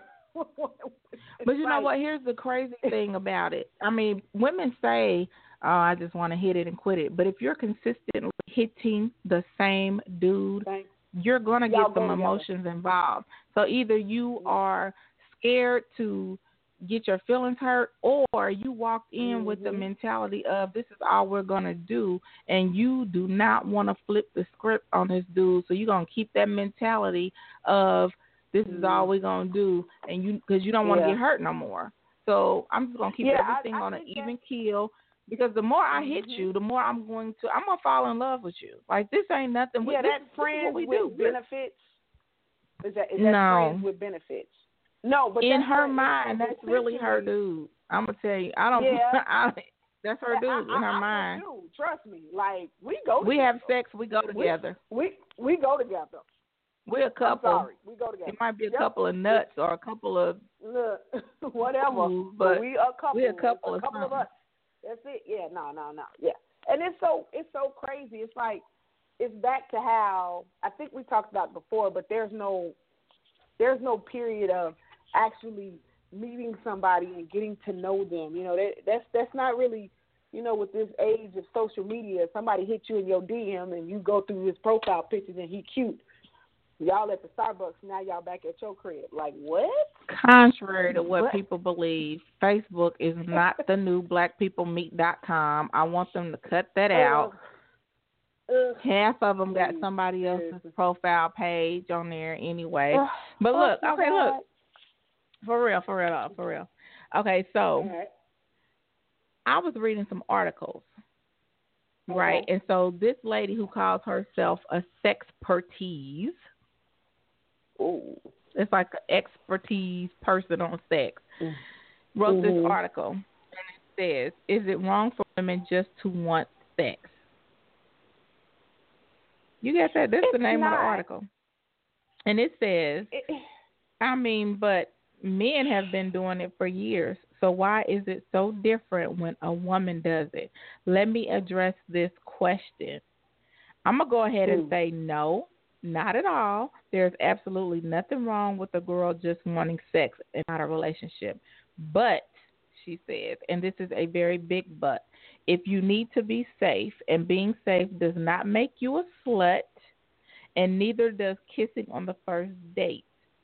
But you know what? Here's the crazy thing about it. I mean, women say, oh, I just want to hit it and quit it. But if you're consistently hitting the same dude, you're going to get some emotions involved. So either you are scared to get your feelings hurt, or you walked in with the mentality of this is all we're going to do, and you do not want to flip the script on this dude, so you're going to keep that mentality of this is all we're going to do, and because you don't want to get hurt no more. So I'm just going to keep everything on an even keel, because the more I hit you, the more I'm going to fall in love with you. Like, this ain't nothing. Yeah, that's friends with benefits. Is that friends with benefits? No, but in her mind, that's really her dude. I'm gonna tell you, I don't. Yeah. That's her dude in her mind. Trust me, like we go. We have sex. We go together. We go together. We're a couple. I'm sorry, we go together. It might be a couple of nuts or a couple of whatever, but we a couple. We're a couple of us. That's it. Yeah, no. Yeah, and it's so crazy. It's like it's back to how I think we talked about it before, but there's no period of actually meeting somebody and getting to know them. You know, that's not really, you know, with this age of social media, somebody hits you in your DM and you go through his profile pictures and he cute. Y'all at the Starbucks, now y'all back at your crib. Like, what? Contrary to what people believe, Facebook is not the new blackpeoplemeet.com. I want them to cut that out. Half of them got somebody else's profile page on there anyway. But look, look. For real. Okay, so I was reading some articles, right? And so this lady who calls herself a sexpertise, it's like an expertise person on sex, wrote this article. And it says, is it wrong for women just to want sex? You got that? That's the name of the article. And it says, but men have been doing it for years. So why is it so different when a woman does it? Let me address this question. I'm going to go ahead and say no, not at all. There's absolutely nothing wrong with a girl just wanting sex and not a relationship. But, she says, and this is a very big but, if you need to be safe, and being safe does not make you a slut, and neither does kissing on the first date.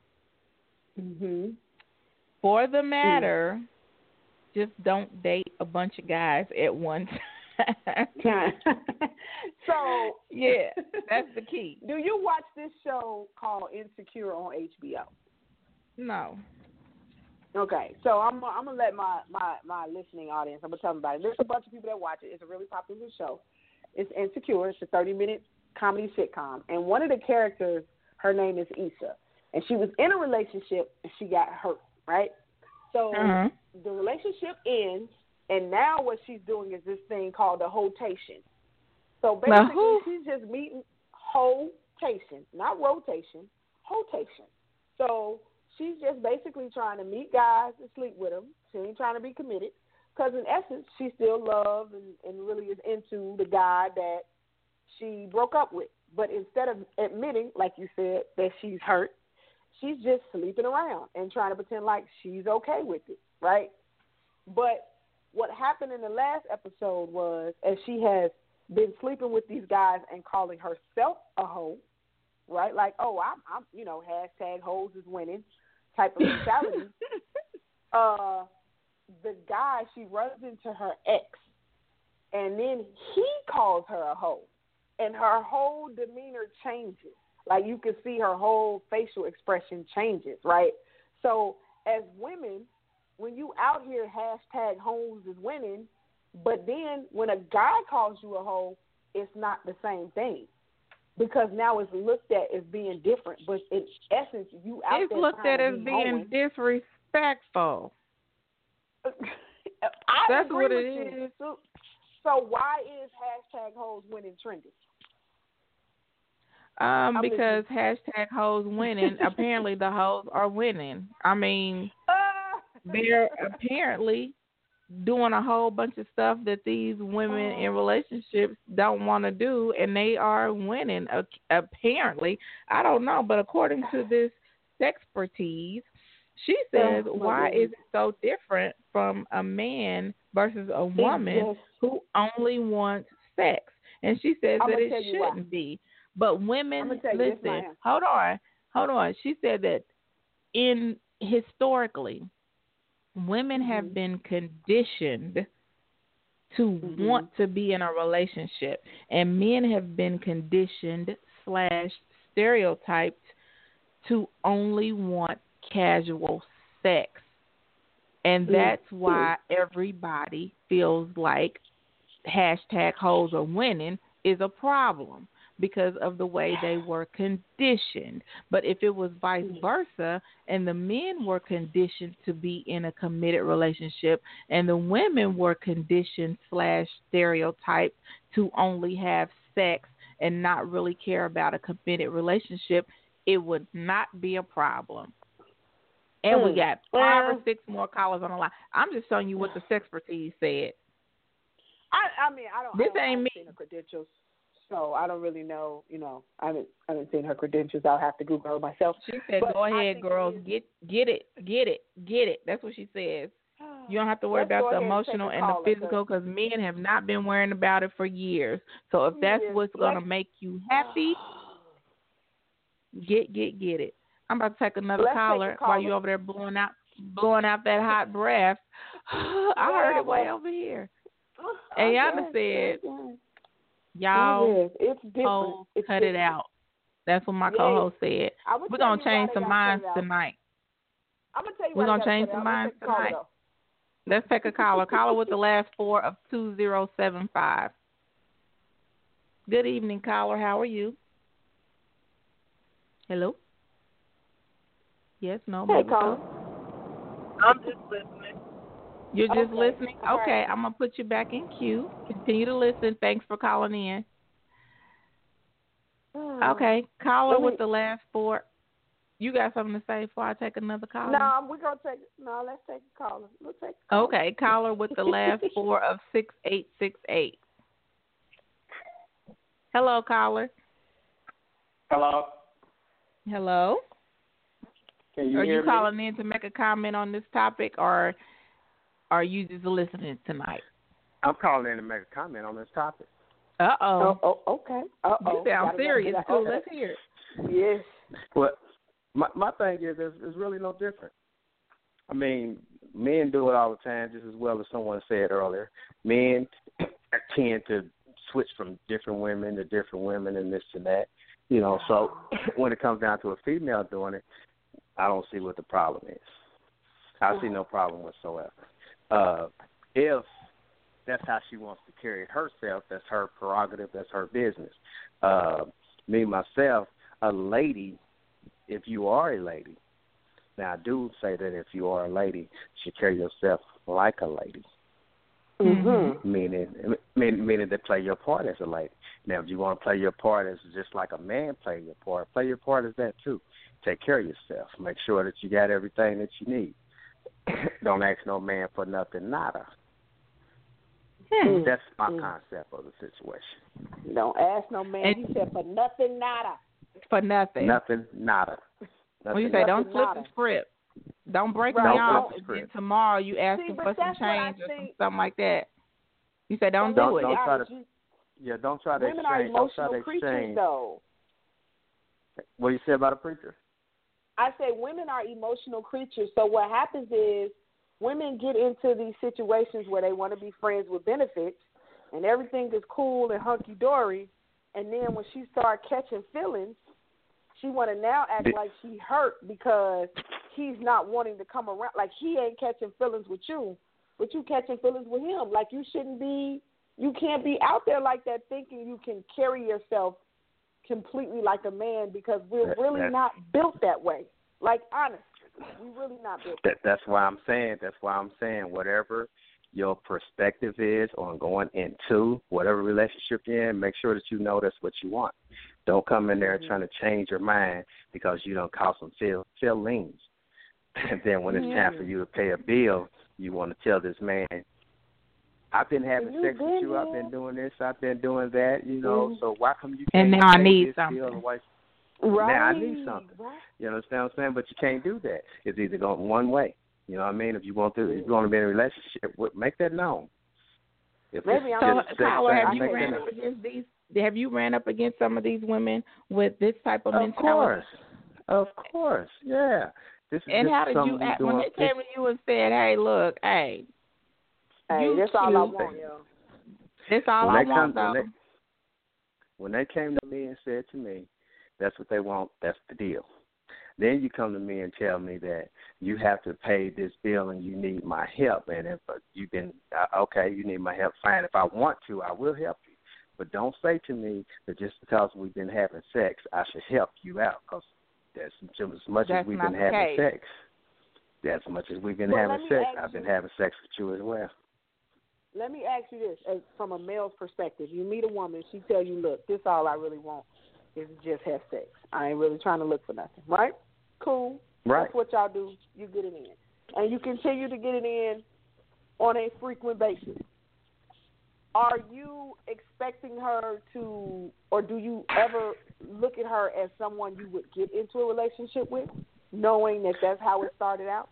For the matter, just don't date a bunch of guys at one time. So, yeah, that's the key. Do you watch this show called Insecure on HBO? No. Okay, so I'm gonna let my listening audience, I'm gonna tell them about it. There's a bunch of people that watch it. It's a really popular show. It's Insecure. It's a 30-minute comedy sitcom, and one of the characters, her name is Issa, and she was in a relationship and she got hurt, right? So the relationship ends, and now what she's doing is this thing called the hotation. So basically, she's just meeting hotation, not rotation, hotation. So she's just basically trying to meet guys and sleep with them. She ain't trying to be committed because, in essence, she still loves and really is into the guy that she broke up with. But instead of admitting, like you said, that she's hurt, she's just sleeping around and trying to pretend like she's okay with it, right? But what happened in the last episode was, as she has been sleeping with these guys and calling herself a hoe, right? Like, oh, I'm hashtag hoes is winning type of mentality. The guy, she runs into her ex, and then he calls her a hoe, and her whole demeanor changes. Like, you can see her whole facial expression changes, right? So as women, when you out here hashtag hoes is winning, but then when a guy calls you a hoe, it's not the same thing. Because now it's looked at as being different, but in essence, you out it's there looked at as being disrespectful. That's what it is. So why is hashtag hoes winning trending? Because hashtag hoes winning, apparently the hoes are winning. I mean, they're apparently doing a whole bunch of stuff that these women in relationships don't want to do, and they are winning, apparently. I don't know, but according to this expertise, she says, why is it so different from a man versus a woman who only wants sex? And she says that it shouldn't be. But women, listen, hold on. She said that historically, women have been conditioned to want to be in a relationship, and men have been conditioned / stereotyped to only want casual sex. And that's why everybody feels like hashtag hoes are winning is a problem, because of the way they were conditioned. But if it was vice versa, and the men were conditioned to be in a committed relationship, and the women were conditioned / stereotyped to only have sex and not really care about a committed relationship, it would not be a problem. And we got 5 or 6 more callers on the line. I'm just showing you what the sexpertise said. I mean, I haven't seen her credentials, so I don't really know. I haven't seen her credentials. I'll have to Google her myself. She said, "Go ahead, girls, get it." That's what she says. You don't have to worry about the emotional and the physical, because men have not been worrying about it for years. So if that's what's gonna make you happy, get it. I'm about to take another caller while you over there blowing out that hot breath. I heard it way over here. Ayana said, y'all it's different. Cut it out. That's what my co-host said. We're going to change some minds tonight. I'm going to tell you We're going to change some minds tonight. Let's take a caller. Caller with the last 4 of 2075. Good evening, caller. How are you? Hello? Yes, no? Hey, caller. I'm just listening. You're just listening? Okay, I'm going to put you back in queue. Continue to listen. Thanks for calling in. Okay, caller with the last 4. You got something to say before I take another caller? No, let's take a caller. We'll take a caller. Okay, caller with the last 4 of 6868. Hello, caller. Hello. Hello. Can you hear me? Are you calling in to make a comment on this topic, or are you just listening tonight? I'm calling in to make a comment on this topic. Uh-oh. Oh, okay. You sound serious, too. Okay. Let's hear it. Yes. Well, my thing is, there's really no different. I mean, men do it all the time, just as well as someone said earlier. Men tend to switch from different women to different women and this and that. You know, so when it comes down to a female doing it, I don't see what the problem is. I see no problem whatsoever. If that's how she wants to carry herself, that's her prerogative, that's her business. Me, myself, a lady, if you are a lady, now I do say that if you are a lady, you should carry yourself like a lady. Mm-hmm. Meaning to play your part as a lady. Now, if you want to play your part as just like a man play your part as that too. Take care of yourself. Make sure that you got everything that you need. Don't ask no man for nothing, nada. That's my concept of the situation. Don't ask no man. He said for nothing, nada. For nothing. Nothing, nada. When you say don't flip the script. Don't break me off. And tomorrow you asking for some change or something like that. You say don't do it. Don't try to Women are emotional creatures, though. What you say about a preacher? I say women are emotional creatures. So what happens is women get into these situations where they want to be friends with benefits, and everything is cool and hunky-dory, and then when she starts catching feelings, she want to now act like she hurt because he's not wanting to come around. Like he ain't catching feelings with you, but you catching feelings with him. Like you can't be out there like that thinking you can carry yourself completely like a man because we're really not built that way. Like, honestly, we're really not built that way. That's why I'm saying whatever your perspective is on going into whatever relationship you're in, make sure that you know that's what you want. Don't come in there trying to change your mind because you don't cause some feelings. And then when it's time for you to pay a bill, you want to tell this man, I've been having sex with you, I've been doing this, I've been doing that, you know, so why come you can't and now I need this something. Bill? Right. Now I need something. Right. You understand what I'm saying? But you can't do that. It's either going one way. You know what I mean? If you want to be in a relationship, make that known. Maybe I'm Tyler, have you ran up against some of these women with this type of mentality? Of course, yeah. And how did you act when they came to you and said, "Hey, look, hey, that's all I want, yo. That's all I want, though." When they came to me and said to me, "That's what they want. That's the deal." Then you come to me and tell me that you have to pay this bill and you need my help. And if you can, okay, you need my help, fine. If I want to, I will help you. But don't say to me that just because we've been having sex, I should help you out. Because that's as much as we've been having sex. That's as much as we've been having sex. I've been having sex with you as well. Let me ask you this, from a male's perspective. You meet a woman, she tell you, look, this all I really want is just have sex. I ain't really trying to look for nothing, right? Cool. Right. That's what y'all do. You get it in. And you continue to get it in on a frequent basis. Are you expecting her to, or do you ever look at her as someone you would get into a relationship with, knowing that that's how it started out?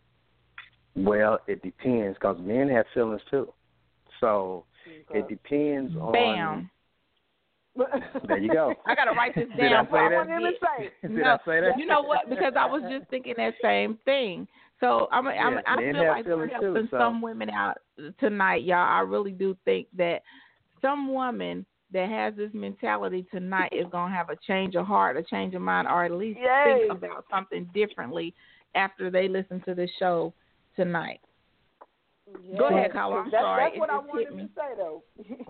Well, it depends, because men have feelings too. So it depends on. Bam. There you go. I gotta write this Did down. I say that? Did I say that? You know what? Because I was just thinking that same thing. So I feel like we're helping some women out tonight, y'all. I really do think that some woman that has this mentality tonight is gonna have a change of heart, a change of mind, or at least think about something differently after they listen to this show tonight. Yes. Go ahead, Carla. I'm sorry. That's what I wanted to say, though.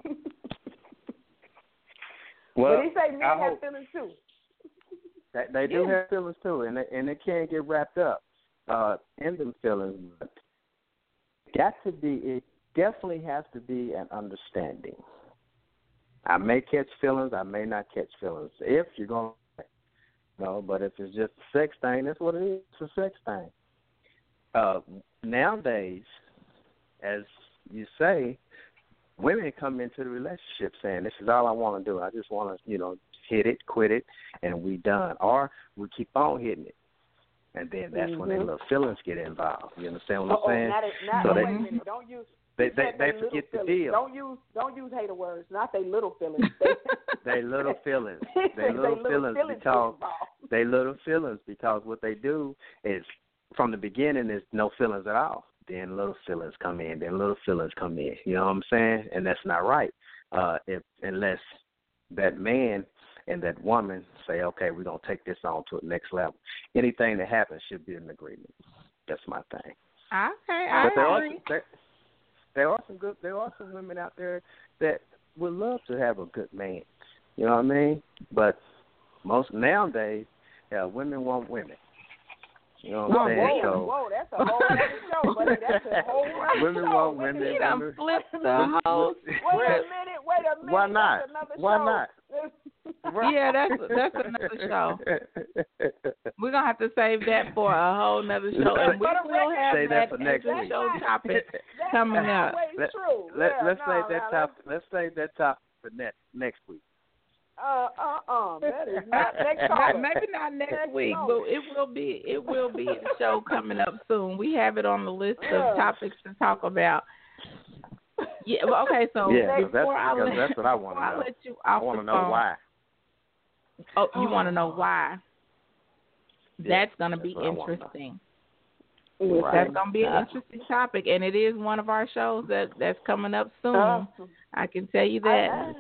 Well, but he say men have feelings too. They do have feelings too, and they can't get wrapped up in them feelings. But it definitely has to be an understanding. I may catch feelings, I may not catch feelings. If you're going to, but if it's just a sex thing, that's what it is. It's a sex thing. Nowadays, as you say, women come into the relationship saying, "This is all I want to do. I just want to, hit it, quit it, and we done." Or we keep on hitting it, and then that's when their little feelings get involved. You understand what I'm saying? Wait a minute. Don't use. They forget the deal. Don't use hater words. Not they little feelings. They little feelings. They little feelings because what they do is from the beginning is no feelings at all. Then little feelings come in. Then little feelings come in. You know what I'm saying? And that's not right. Unless that man and that woman say, "Okay, we're gonna take this on to the next level." Anything that happens should be an agreement. That's my thing. Okay, I agree. There are some women out there that would love to have a good man. You know what I mean? But most nowadays, women want women. You know what I'm saying? Whoa, that's a whole other show, buddy. That's a whole other show. Women want women. You done flipped the whole. Wait a minute. Why not? That's another Why show. not? Yeah, that's another show. We're gonna have to save that for a whole nother show, and we will have that for next as a week. show topic coming up. Let's save that topic. Let's save that topic for next week. That is not next topic. Maybe not next week, but it will be a show coming up soon. We have it on the list of topics to talk about. Yeah. Well, okay. So that's what I want to know. Let you off I want to know phone. why. Oh, you want to know why? Yeah, that's going to be interesting. Right. That's going to be an interesting topic, and it is one of our shows that's coming up soon. I can tell you that.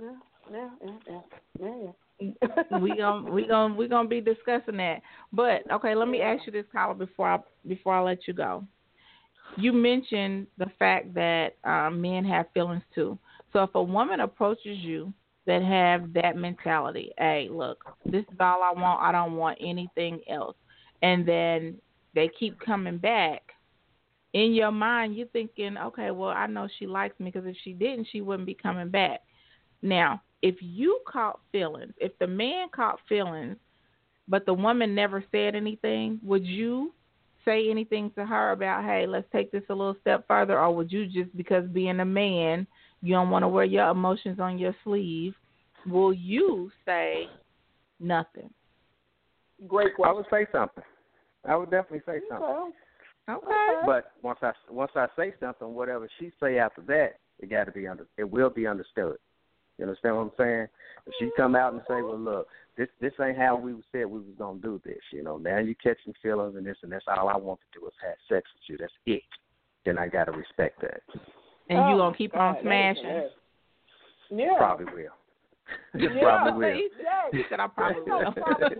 we gonna be discussing that. But okay, let me ask you this, Carla, before I let you go. You mentioned the fact that men have feelings too. So if a woman approaches you that have that mentality, hey, look, this is all I want. I don't want anything else. And then they keep coming back. In your mind, you're thinking, okay, well, I know she likes me because if she didn't, she wouldn't be coming back. Now, if you caught feelings, if the man caught feelings, but the woman never said anything, would you say anything to her about, hey, let's take this a little step further, or would you just, because being a man, you don't want to wear your emotions on your sleeve, will you say nothing? Great question. I would say something. I would definitely say something. Okay. But once I say something, whatever she say after that, it will be understood. You understand what I'm saying? If she come out and say, well, look, this ain't how we said we was going to do this, now you catching feelings and this, and that's all I want to do is have sex with you. That's it. Then I got to respect that. And you going to keep on smashing? Yeah. Probably will. Probably will. He said I probably will. There's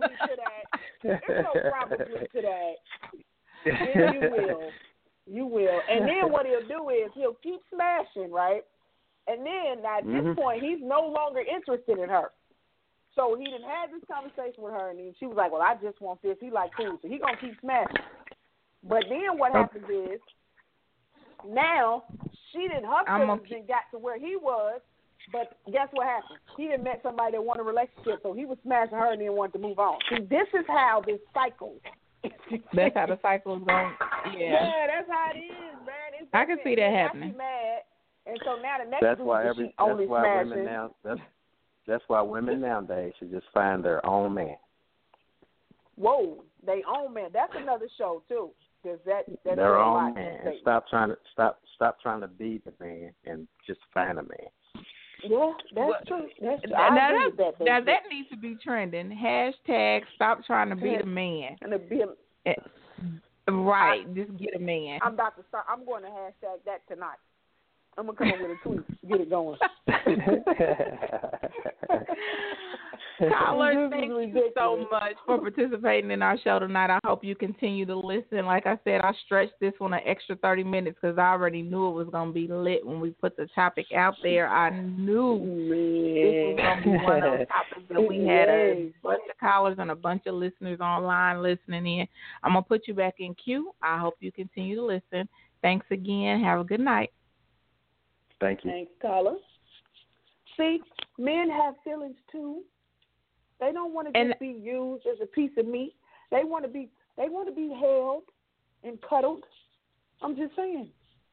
no probably to that. And you will. And then what he'll do is he'll keep smashing, right? And then at this point, he's no longer interested in her. So he done had this conversation with her, and then she was like, well, I just want this. He like, cool. So he going to keep smashing. But then what happens is, now she didn't, her feelings didn't got to where he was, but guess what happened? He done met somebody that wanted a relationship, so he was smashing her and then wanted to move on. See, this is how this cycles. That's how the cycle is going. Yeah, that's how it is, man. I can see that happening. She's mad. And so now the next that's why women nowadays should just find their own man. Whoa, they own man. That's another show too. Cause that's their own man. Stop trying to be the man and just find a man. Yeah, that's true. That's true. I agree with that. Now that needs to be trending. Hashtag stop trying to be the man. And to be right, just get a man. I'm about to start. I'm going to hashtag that tonight. I'm going to come up with a tweet. Get it going. Caller, thank you so much for participating in our show tonight. I hope you continue to listen. Like I said, I stretched this one an extra 30 minutes because I already knew it was going to be lit when we put the topic out there. I knew this was going to be one of those topics that we had a bunch of callers and a bunch of listeners online listening in. I'm going to put you back in queue. I hope you continue to listen. Thanks again. Have a good night. Thank you. Thanks, caller. See, men have feelings too. They don't want to just be used as a piece of meat. They want to be held and cuddled. I'm just saying.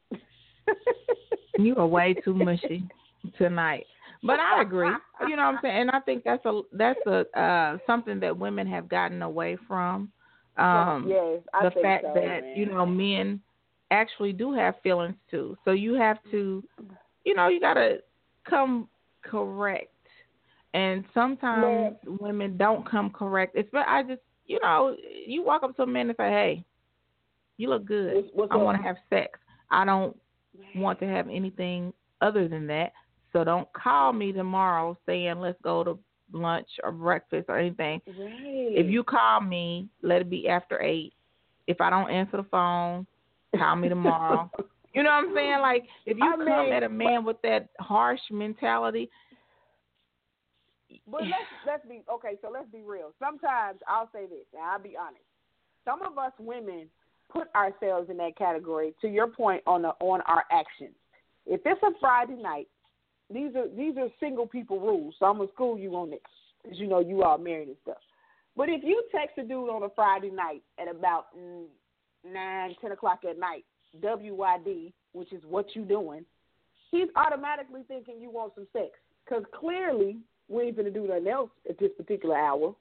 You are way too mushy tonight. But I agree. You know what I'm saying? And I think that's a something that women have gotten away from. Yes, I think fact so, that, man. you know, men actually do have feelings too. So you have to, you know, you got to come correct. And sometimes women don't come correct. I just, you know, you walk up to a man and say, hey, you look good. I want to have sex. I don't want to have anything other than that. So don't call me tomorrow saying let's go to lunch or breakfast or anything. Right. If you call me, let it be after 8. If I don't answer the phone, call me tomorrow. You know what I'm saying? Like, if you come at a man with that harsh mentality. But let's be okay. So let's be real. Sometimes I'll say this, and I'll be honest. Some of us women put ourselves in that category. To your point on our actions. If it's a Friday night, these are single people rules. So I'm gonna school you on this, because you know you all married and stuff. But if you text a dude on a Friday night at about 9, 10 o'clock at night, WYD, which is what you doing, he's automatically thinking you want some sex, because clearly we ain't going to do nothing else at this particular hour.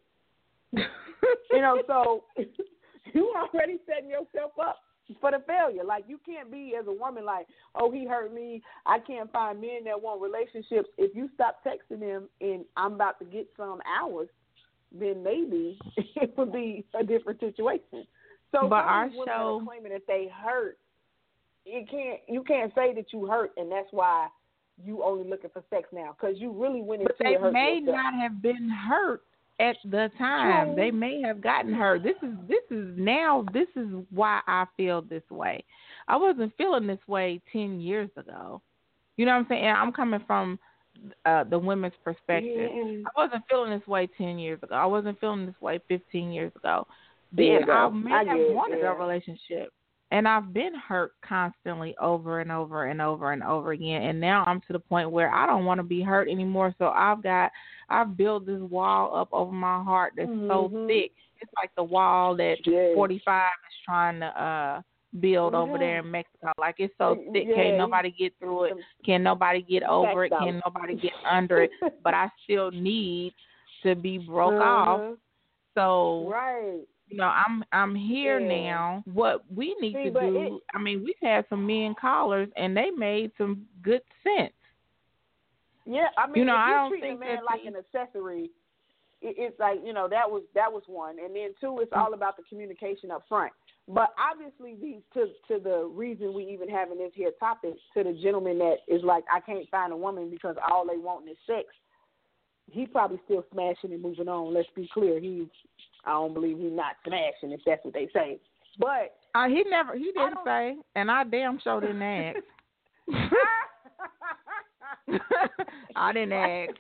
You know, so you already setting yourself up for the failure. Like, you can't be as a woman like, oh, he hurt me. I can't find men that want relationships. If you stop texting them and I'm about to get some hours, then maybe it would be a different situation. So, but our women show are claiming that they hurt. You can't say that you hurt, and that's why you only looking for sex now, because you really went into it. But they may not have been hurt at the time. True. They may have gotten hurt. This is why I feel this way. I wasn't feeling this way 10 years ago. You know what I'm saying? And I'm coming from the women's perspective. Yeah. I wasn't feeling this way 10 years ago. I wasn't feeling this way 15 years ago. Then I may have wanted a relationship. And I've been hurt constantly over and over and over and over again. And now I'm to the point where I don't want to be hurt anymore. So I've built this wall up over my heart that's so thick. It's like the wall that 45 is trying to build over there in Mexico. Like, it's so thick. Can't nobody get through it. Can nobody get over it? Can nobody get under it? But I still need to be broke off. So you know, I'm here now. What we need to do, I mean, we've had some men callers, and they made some good sense. Yeah, I mean, you know, if I you don't treat think a man like an accessory, it's like, you know, that was one. And then two, it's all about the communication up front. But obviously, to the reason we even having this here topic, to the gentleman that is like, I can't find a woman because all they want is sex, he probably still smashing and moving on. Let's be clear. I don't believe he's not smashing, if that's what they say. But he didn't say, and I damn sure didn't ask. I didn't ask.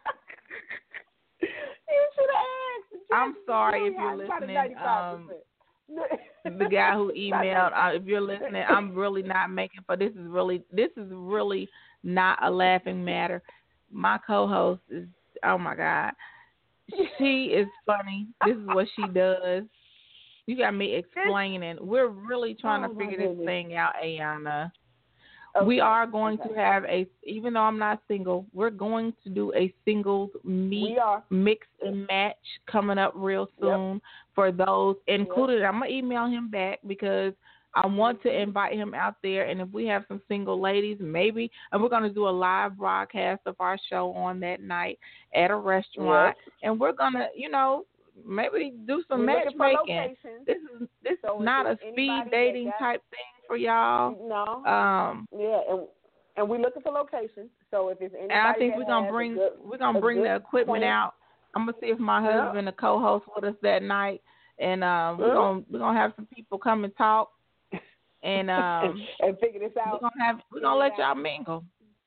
You should have asked. I'm sorry if you're listening. The guy who emailed, if you're listening, I'm really not making fun. This is really not a laughing matter. My co-host is, oh my God. She is funny. This is what she does. You got me explaining. We're really trying to figure this thing out, Ayana. Okay. We are going to have even though I'm not single, we're going to do a singles mix and match coming up real soon for those included. I'm going to email him back because I want to invite him out there, and if we have some single ladies, maybe, and we're going to do a live broadcast of our show on that night at a restaurant, and we're going to, maybe do some matchmaking. This is not a speed dating type thing for y'all. No. And we're looking for locations. So if it's anybody, and I think we're gonna bring the equipment out. I'm gonna see if my husband, a co-host with us that night, and we're gonna have some people come and talk, and and figure this out. We're gonna let y'all mingle.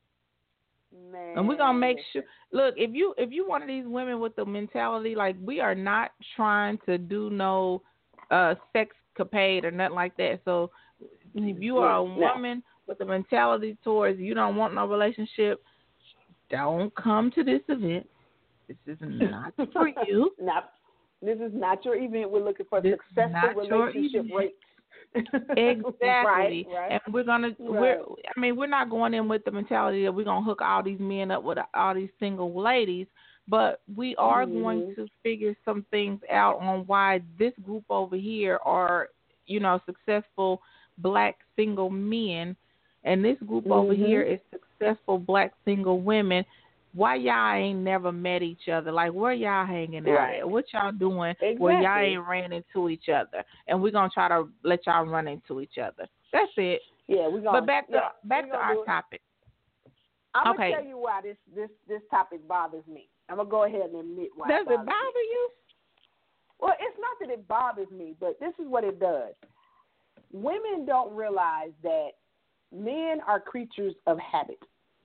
Man. And we're gonna make sure. Look, if you one of these women with the mentality, like, we are not trying to do no sex capade or nothing like that. So if you are a woman with the mentality towards you don't want no relationship, don't come to this event. This is not for you. This is not your event. We're looking for successful relationship rates. Exactly. Right. And we're not going in with the mentality that we're going to hook all these men up with all these single ladies, but we are going to figure some things out on why this group over here are, successful black single men, and this group over here is successful black single women. Why y'all ain't never met each other? Like, where y'all hanging out at? What y'all doing where y'all ain't ran into each other? And we're going to try to let y'all run into each other. That's it. Yeah, we're going to. But back to our topic. I'm going to tell you why this topic bothers me. I'm going to go ahead and admit why. Does it bother you? Well, it's not that it bothers me, but this is what it does. Women don't realize that men are creatures of habit.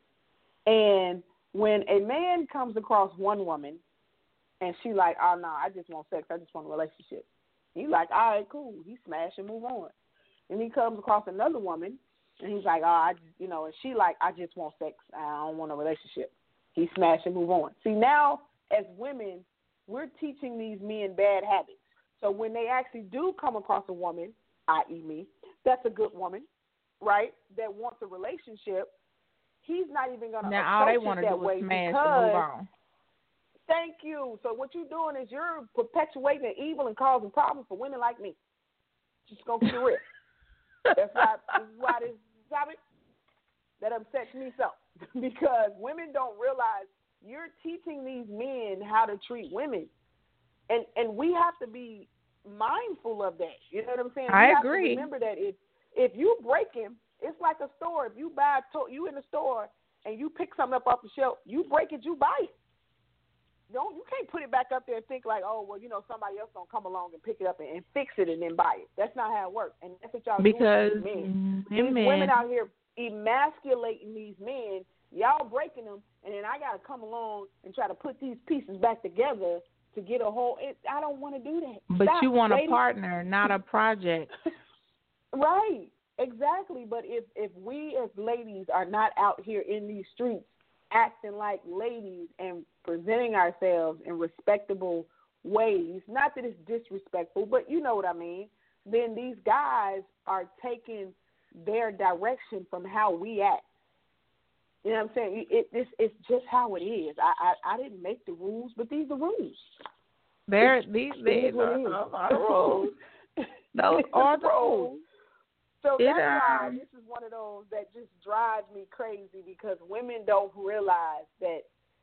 And when a man comes across one woman and she like, oh, no, I just want sex. I just want a relationship. He like, all right, cool. He smash and move on. And he comes across another woman and he's like, oh, and she like, I just want sex. I don't want a relationship. He smash and move on. See, now as women, we're teaching these men bad habits. So when they actually do come across a woman, i.e. me, that's a good woman, right, that wants a relationship, he's not even going to approach it that way because. And move on. Thank you. So what you're doing is you're perpetuating the evil and causing problems for women like me. Just going to keep it real. That's why this topic that upsets me so. Because women don't realize you're teaching these men how to treat women. And we have to be mindful of that. You know what I'm saying? I we agree. Have to remember that if you break him, it's like a store. If you buy you in the store and you pick something up off the shelf, you break it, you buy it. You can't put it back up there and think like, oh, well, somebody else gonna come along and pick it up and fix it and then buy it. That's not how it works. And that's what y'all doing with men. These women out here emasculating these men. Y'all breaking them, and then I gotta come along and try to put these pieces back together to get a whole. I don't want to do that. But Stop, you want lady. a partner, not a project. Right. Exactly. But if we as ladies are not out here in these streets acting like ladies and presenting ourselves in respectable ways, not that it's disrespectful, but you know what I mean, then these guys are taking their direction from how we act. You know what I'm saying? It's just how it is. I didn't make the rules, but these are rules. These are the rules. Those are the rules. So that's why this is one of those that just drives me crazy, because women don't realize that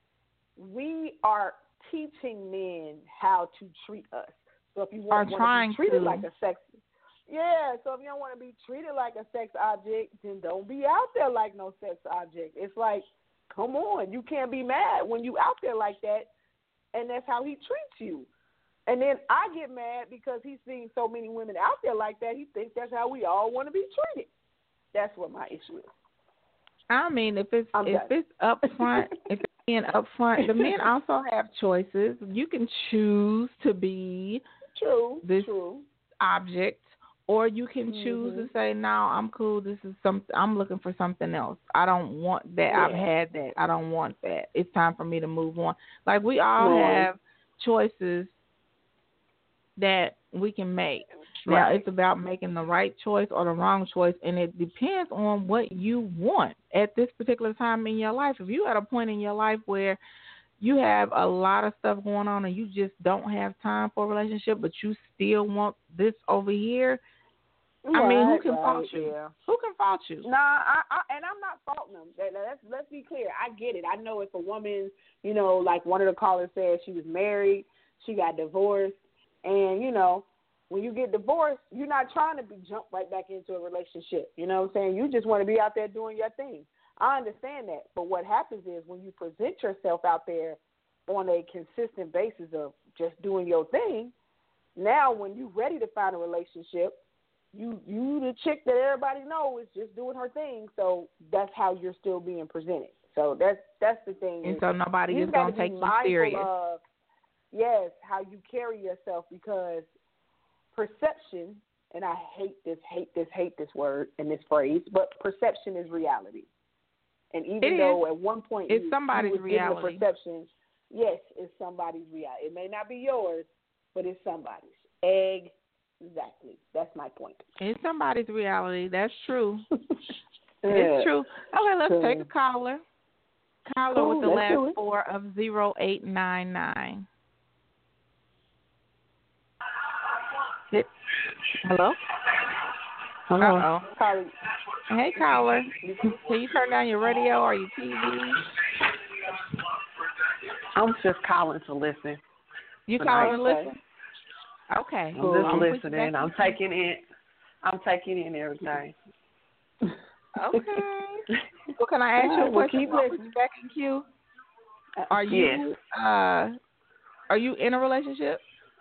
we are teaching men how to treat us. So if you want to be treated like a sex, so if you don't want to be treated like a sex object, then don't be out there like no sex object. It's like, come on, you can't be mad when you out there like that, and that's how he treats you. And then I get mad because he's seeing so many women out there like that. He thinks that's how we all want to be treated. That's what my issue is. I mean, if it's up front, if it's being up front, the men also have choices. You can choose to be this object, or you can choose to say, no, I'm cool. This is I'm looking for something else. I don't want that. I've had that. I don't want that. It's time for me to move on. Like, we all have choices that we can make. Now, it's about making the right choice or the wrong choice, and it depends on what you want at this particular time in your life. If you're at a point in your life where you have a lot of stuff going on and you just don't have time for a relationship, but you still want this over here, I mean, who can fault you? Yeah. Who can fault you? Nah, and I'm not faulting them. Let's be clear. I get it. I know if a woman, like one of the callers said, she was married, she got divorced, and when you get divorced, you're not trying to be jumped right back into a relationship. You know what I'm saying? You just want to be out there doing your thing. I understand that. But what happens is when you present yourself out there on a consistent basis of just doing your thing, now when you're ready to find a relationship, you the chick that everybody knows is just doing her thing. So that's how you're still being presented. So that's the thing. And so nobody is going to take you serious. Yes, how you carry yourself, because perception, and I hate this word and this phrase, but perception is reality. And even though at one point it's somebody's reality, perception, yes, it's somebody's reality. It may not be yours, but it's somebody's. Exactly. That's my point. It's somebody's reality. That's true. It's true. Okay, let's take a caller. Caller with the last 4 of 0899. Hello? Hello. Uh-oh. Hey, caller. Can you turn down your radio or your TV? I'm just calling to listen. You calling to listen? Okay. I'm just listening. I'm taking in everything. Okay. Well, can I ask you a question? Keep listening. Back in queue. Are you are you in a relationship?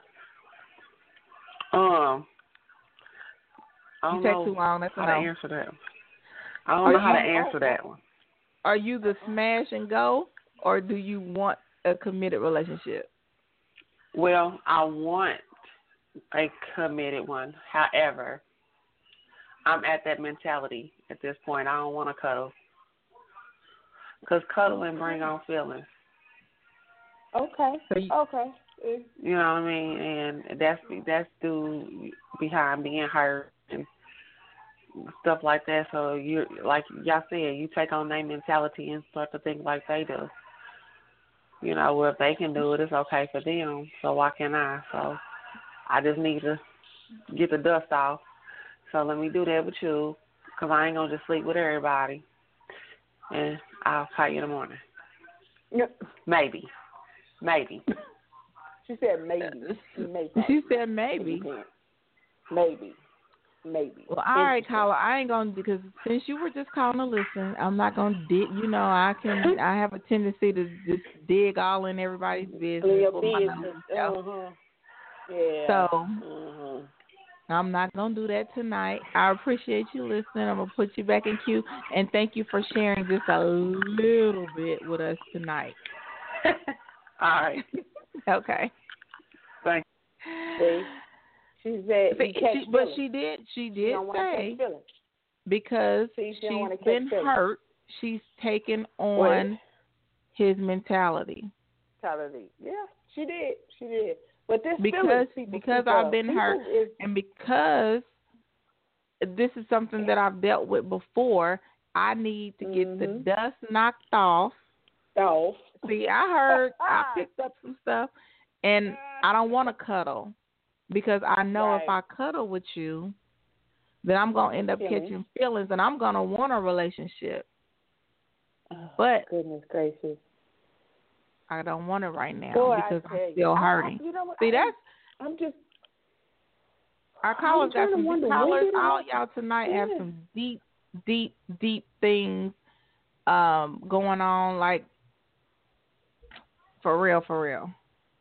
I don't know too long. That's how to answer that. I don't know how to answer that one. Are you the smash and go, or do you want a committed relationship? Well, I want a committed one. However, I'm at that mentality at this point. I don't want to cuddle, because cuddling bring on feelings. Okay. Okay. You know what I mean? And that's due behind being hurt and stuff like that. So you, like y'all said, you take on their mentality and start to think like they do. Well, if they can do it, it's okay for them. So why can't I? So I just need to get the dust off. So let me do that with you, because I ain't going to just sleep with everybody. And I'll call you in the morning. Yep. Maybe. She said maybe. She said maybe. Maybe. Well, all right, caller. I ain't gonna, because since you were just calling to listen, I'm not gonna dig. I have a tendency to just dig all in everybody's business. Yeah. So I'm not gonna do that tonight. I appreciate you listening. I'm gonna put you back in queue, and thank you for sharing just a little bit with us tonight. All right. Okay. Thank you. She said, she did say, because she's been hurt, she's taken on his mentality. Yeah, she did. But this because I've been hurt, and because this is something that I've dealt with before, I need to get the dust knocked off. See, I picked up some stuff, and I don't want to cuddle, because I know if I cuddle with you, then I'm going to end up catching feelings, and I'm going to want a relationship. But goodness gracious, I don't want it right now, because I'm still hurting. I'm just. Our callers got some deep callers. All y'all tonight have some deep, deep, deep things going on, like for real.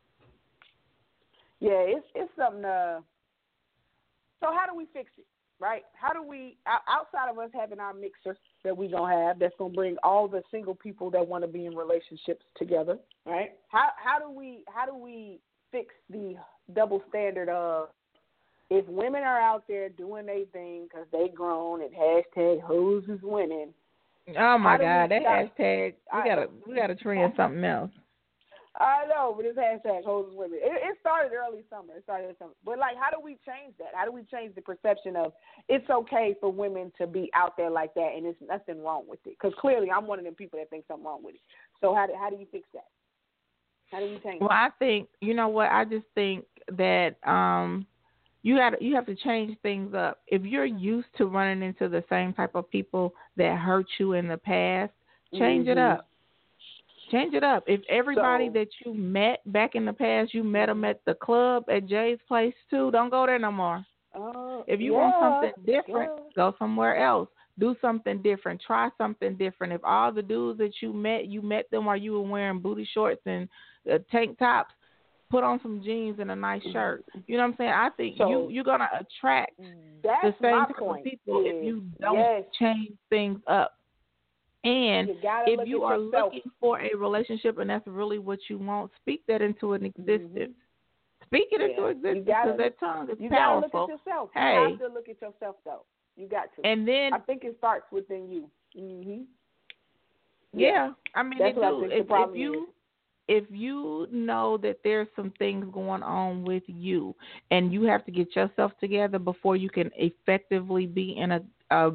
Yeah, it's something. So how do we fix it, right? How do we, outside of us having our mixer that we gonna have, that's gonna bring all the single people that want to be in relationships together, right? How do we fix the double standard of, if women are out there doing their thing because they grown and hashtag hoes is winning? Oh my God, that hashtag, we gotta trend something else. I know, but it's hashtag hoes is women. It started early summer. But like, how do we change that? How do we change the perception of it's okay for women to be out there like that and there's nothing wrong with it? Because clearly I'm one of them people that think something wrong with it. So how do you fix that? How do you change Well, that? I think, you know what, I just think that You have to change things up. If you're used to running into the same type of people that hurt you in the past, change it up. Change it up. If everybody that you met back in the past, you met them at the club at Jay's place too, don't go there no more. If you want something different, go somewhere else. Do something different. Try something different. If all the dudes that you met them while you were wearing booty shorts and tank tops, put on some jeans and a nice shirt. You know what I'm saying? I think you're going to attract the same type of people if you don't change things up. And if you are looking for a relationship and that's really what you want, speak that into an existence. Speak it into existence because that tongue is powerful. You got to look at yourself. Hey. You have to look at yourself, though. You got to. And then I think it starts within you. Mm-hmm. Yeah. I mean, that's what I think the problem is. If you know that there's some things going on with you and you have to get yourself together before you can effectively be in a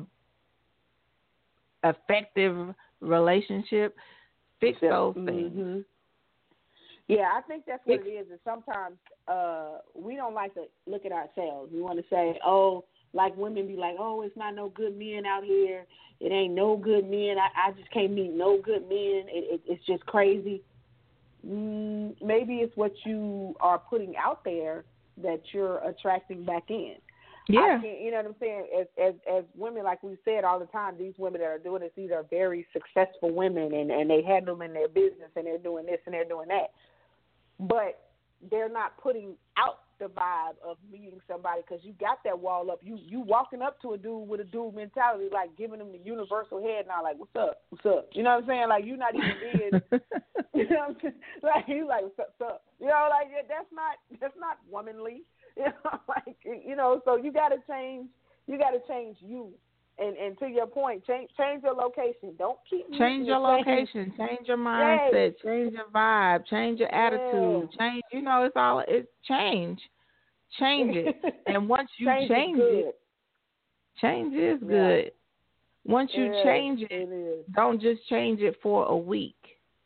effective relationship, fix those things. Mm-hmm. Yeah, I think that's what it is. And sometimes we don't like to look at ourselves. We want to say, like women be like, it's not no good men out here. It ain't no good men. I just can't meet no good men. It's just crazy. Maybe it's what you are putting out there that you're attracting back in. Yeah. You know what I'm saying? As women, like we said all the time, these women that are doing this, these are very successful women, and they handle in their business, and they're doing this and they're doing that. But they're not putting out the vibe of meeting somebody because you got that wall up. You walking up to a dude with a dude mentality, like giving him the universal head nod, like, what's up? What's up? You know what I'm saying? Like, you're not even being, you know what I'm saying? Like, you like, what's up? You know, like, that's not womanly. You know, like, you know, so you got to change you. And to your point, change your location. Don't keep change your location, change your mindset, change your vibe, change your attitude, change. You know, it's change it. And once you change it, change is good. Once you change it, don't just change it for a week.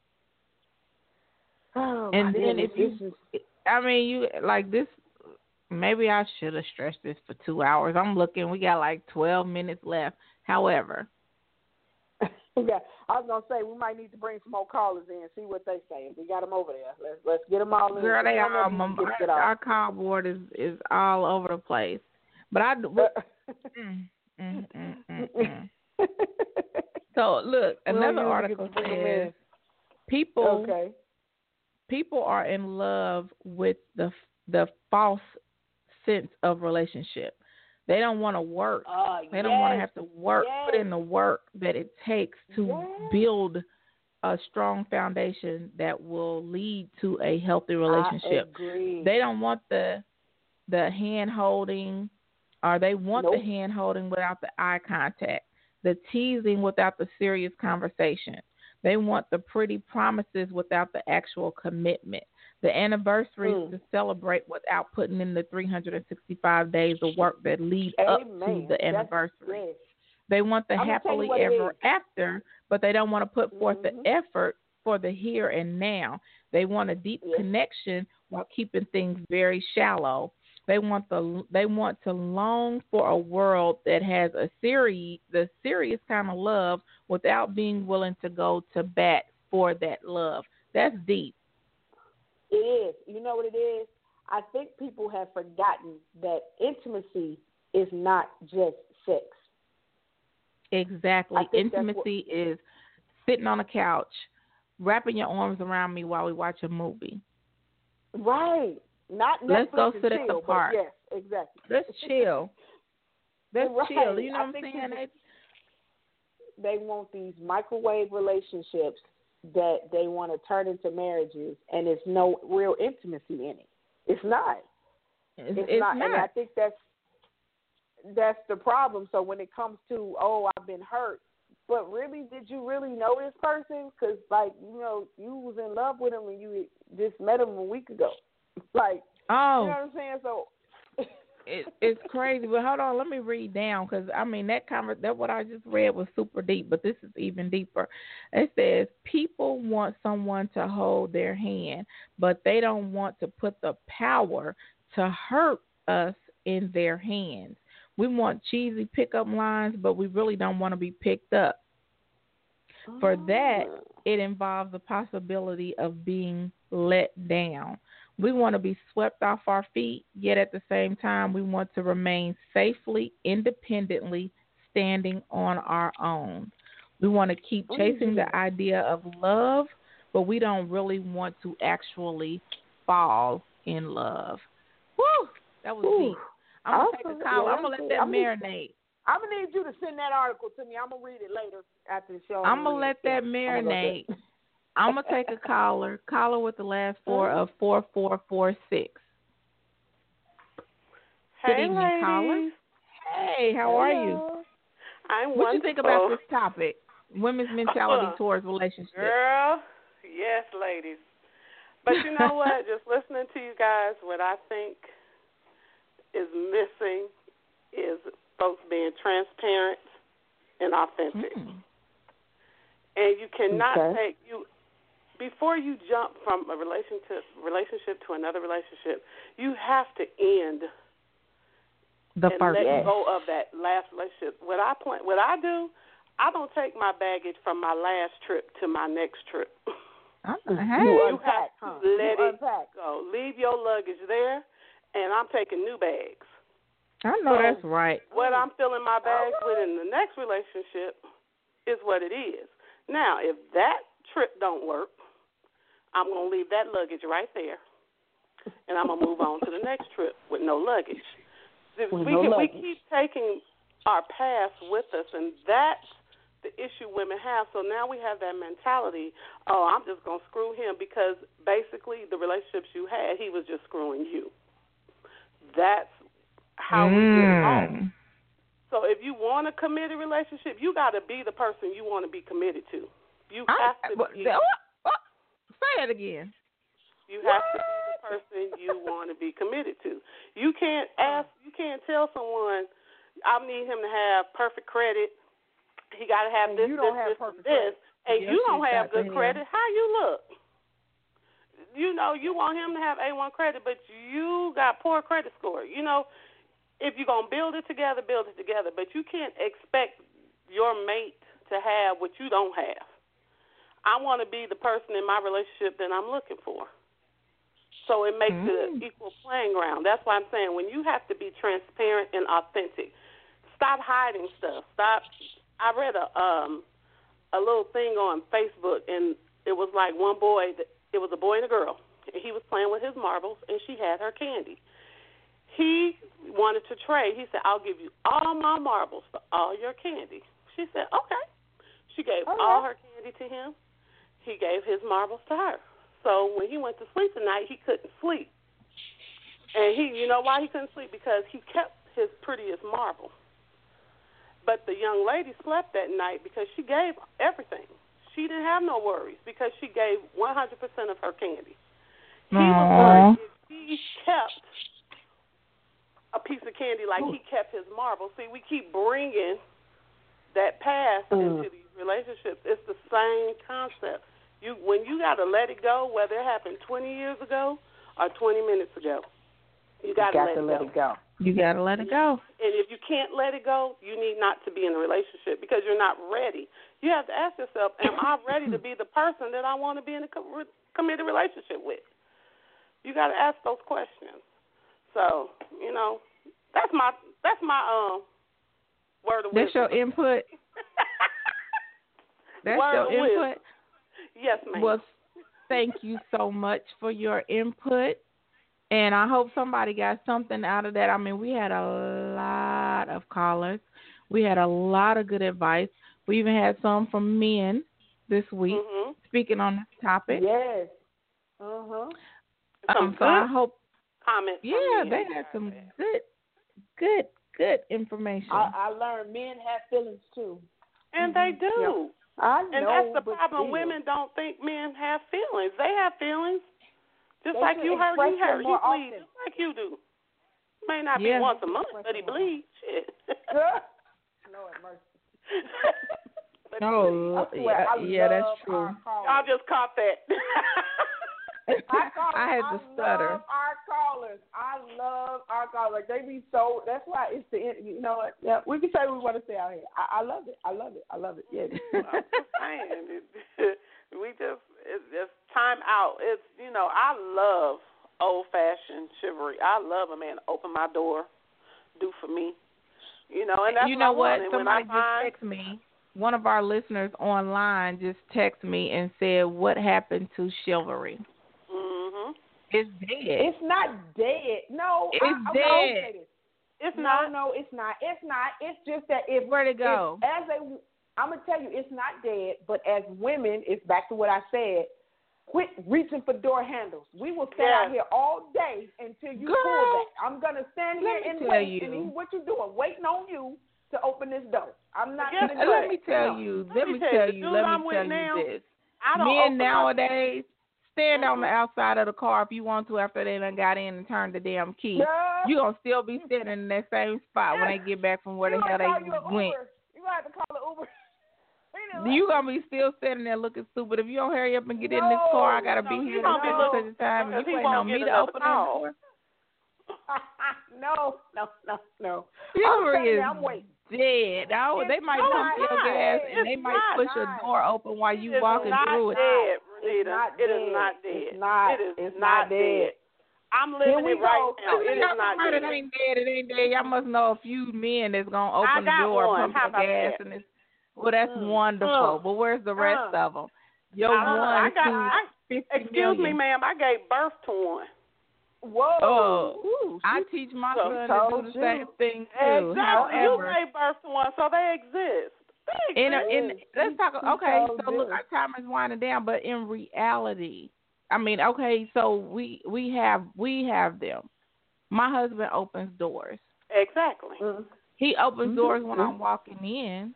And then if you, I mean, you like this. Maybe I should have stretched this for 2 hours. I'm looking. We got like 12 minutes left. However. Yeah, I was going to say we might need to bring some more callers in and see what they say. We got them over there. Let's get them all in. Girl, they all, our call board is all over the place. But So, look, another article says people are in love with the false sense of relationship. They don't want to work. They don't want to have to work, put in the work that it takes to build a strong foundation that will lead to a healthy relationship. I agree. They don't want the hand holding, or they want the hand holding without the eye contact, the teasing without the serious conversation. They want the pretty promises without the actual commitment. The anniversaries to celebrate without putting in the 365 days of work that lead up to the anniversary. They want the happily ever after, but they don't want to put forth the effort for the here and now. They want a deep connection while keeping things very shallow. They want to long for a world that has the serious kind of love without being willing to go to bat for that love. That's deep. It is. You know what it is? I think people have forgotten that intimacy is not just sex. Exactly. Intimacy is sitting on a couch, wrapping your arms around me while we watch a movie. Right. Not let's go sit chill, at the park. Yes, exactly. Let's chill. Let's chill. You know what I'm saying? They want these microwave relationships that they want to turn into marriages, and there's no real intimacy in it. It's not. It's not. And I think that's the problem. So when it comes to, I've been hurt, but really, did you really know this person? Because, like, you know, you was in love with him and you just met him a week ago. Like, you know what I'm saying? So it's crazy. But hold on, let me read down because I mean that what I just read was super deep, but this is even deeper. It says people want someone to hold their hand, but they don't want to put the power to hurt us in their hands. We want cheesy pickup lines, but we really don't want to be picked up. For that, it involves the possibility of being let down. We want to be swept off our feet, yet at the same time, we want to remain safely, independently, standing on our own. We want to keep chasing the idea of love, but we don't really want to actually fall in love. Woo! That was deep. I'm going to take a call. I'm going to let that marinate. I'm going to need you to send that article to me. I'm going to read it later after the show. I'm going to let that marinate. I'm going to take a caller. Caller with the last four of 4446. Hey, good evening, ladies. Caller. Hey, how are you? I'm what you think about this topic? Women's mentality towards relationships. Girl, yes, ladies. But you know what? Just listening to you guys, what I think is missing is folks being transparent and authentic. And you cannot take you before you jump from a relationship to another relationship. You have to end let go of that last relationship. What I do, I don't take my baggage from my last trip to my next trip. You have to let it go. Leave your luggage there, and I'm taking new bags. I know that's right. What I'm filling my bags with in the next relationship is what it is. Now, if that trip don't work, I'm going to leave that luggage right there, and I'm going to move on to the next trip with no luggage. We keep taking our past with us, and that's the issue women have. So now we have that mentality, I'm just going to screw him because basically the relationships you had, he was just screwing you. That's how we get along. So if you want a committed relationship, you got to be the person you want to be committed to. You have to be. Say it again. You have to be the person you want to be committed to. You can't tell someone, I need him to have perfect credit. He got to have this, and you don't have good credit. How you look? You know, you want him to have A1 credit, but you got poor credit score. You know, if you're going to build it together, but you can't expect your mate to have what you don't have. I want to be the person in my relationship that I'm looking for. So it makes it an equal playing ground. That's why I'm saying when you have to be transparent and authentic, stop hiding stuff. I read a little thing on Facebook, and it was like one boy, it was a boy and a girl, and he was playing with his marbles, and she had her candy. He wanted to trade. He said, I'll give you all my marbles for all your candy. She said, okay. She gave all her candy to him. He gave his marbles to her. So when he went to sleep tonight, he couldn't sleep. And you know why he couldn't sleep? Because he kept his prettiest marble. But the young lady slept that night because she gave everything. She didn't have no worries because she gave 100% of her candy. He was worried if he kept a piece of candy like he kept his marble. See, we keep bringing that past into these relationships. It's the same concept. When you got to let it go, whether it happened 20 years ago or 20 minutes ago, you got to let it go. You got to let it go. And if you can't let it go, you need not to be in a relationship because you're not ready. You have to ask yourself, am I ready to be the person that I want to be in a committed relationship with? You got to ask those questions. So, you know, that's my word of wisdom. That's your input? That's word your input? Wisdom. Yes, ma'am. Well, thank you so much for your input. And I hope somebody got something out of that. I mean, we had a lot of callers. We had a lot of good advice. We even had some from men this week speaking on this topic. Yes. Some so I hope comments. Yeah, they had some good information. I learned men have feelings too. And they do. Yeah. I know, and that's the problem. Still. Women don't think men have feelings. They have feelings. Just they like you hurt, he hurt. He bleeds often. just like you do. May not be once a month, but he bleeds. Shit. Lord mercy. Oh, yeah, that's true. Y'all just caught that. I had to stutter. I love our callers. They be so. That's why it's the. You know what? Yeah, we can say what we want to say out here. I love it. I love it. Yeah. I'm just saying. It's time out. It's I love old fashioned chivalry. I love a man to open my door, do for me. And that's what? Somebody just texted me. One of our listeners online just texted me and said, "What happened to chivalry?" Mhm. It's dead. It's not dead. No, it's dead. It's not. No, it's not. It's not. It's just that where'd it go? I'm gonna tell you, it's not dead. But as women, it's back to what I said. Quit reaching for door handles. We will stand out here all day until you pull back. I'm gonna stand here and wait. And what you doing? Waiting on you to open this door. I'm not going to do it. Let me tell you this. Men nowadays stand on the outside of the car if you want to after they done got in and turned the damn key. You're going to still be sitting in that same spot when they get back from where the hell they went. You're going to have to call an Uber. You're going to be still sitting there looking stupid. If you don't hurry up and get in this car, I got to be here at such a time. And you waiting on me to open that door? No. Chivalry is I'm waiting. Dead. They might pump your gas and they might push a door open while you walking through it. It is not dead. It is not dead. I'm living it right now. It is not dead. It ain't dead. It ain't dead. Y'all must know a few men that's gonna open the door, pump your gas, and it's that's wonderful. But where's the rest of them? Excuse me, ma'am. I gave birth to one. Whoa! I teach my son to do the same thing too. Exactly. However, you gave birth to one, so they exist. Let's talk. Okay, so look, our time is winding down, but in reality, so we have them. My husband opens doors. Exactly. He opens doors when I'm walking in.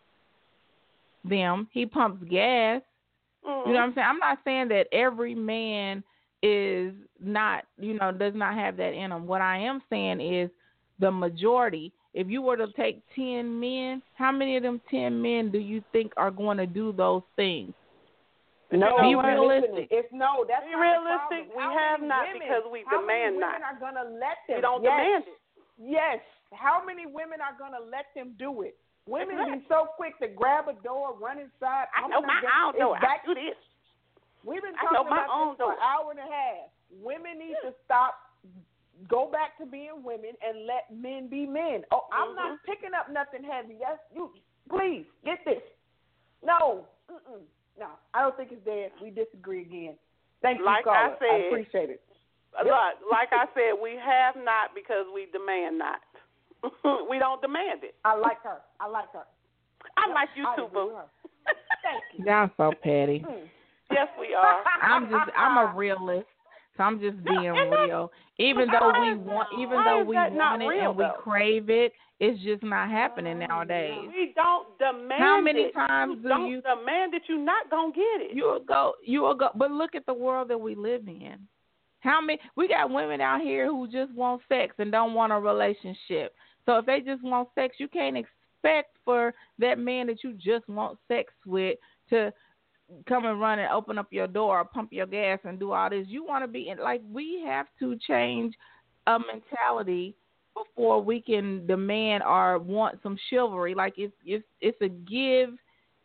He pumps gas. You know what I'm saying? I'm not saying that every man is not, does not have that in them. What I am saying is the majority. If you were to take 10 men, how many of them 10 men do you think are going to do those things? No, be realistic. That's be realistic. We have not because we demand not. How many women are going to let them? We don't demand it. Yes. How many women are going to let them do it? Women be so quick to grab a door, run inside. I know my own door. I do this. We've been talking about this for an hour and a half. Women need to stop, go back to being women, and let men be men. Oh, I'm not picking up nothing heavy. That's you. Please get this. No, no, I don't think it's dead. We disagree again. Thank you, caller. I appreciate it. Like I said, we have not because we demand not. We don't demand it. I like her. I like you too, boo. Thank you. Y'all so petty. Yes, we are. I'm a realist, so I'm just being real. Even though we want it and we crave it, it's just not happening nowadays. We don't demand it. How many times do you demand it? You're not gonna get it. You will go. But look at the world that we live in. We got women out here who just want sex and don't want a relationship. So if they just want sex, you can't expect for that man that you just want sex with to come and run and open up your door or pump your gas and do all this. You want to be we have to change a mentality before we can demand or want some chivalry. Like it's a give.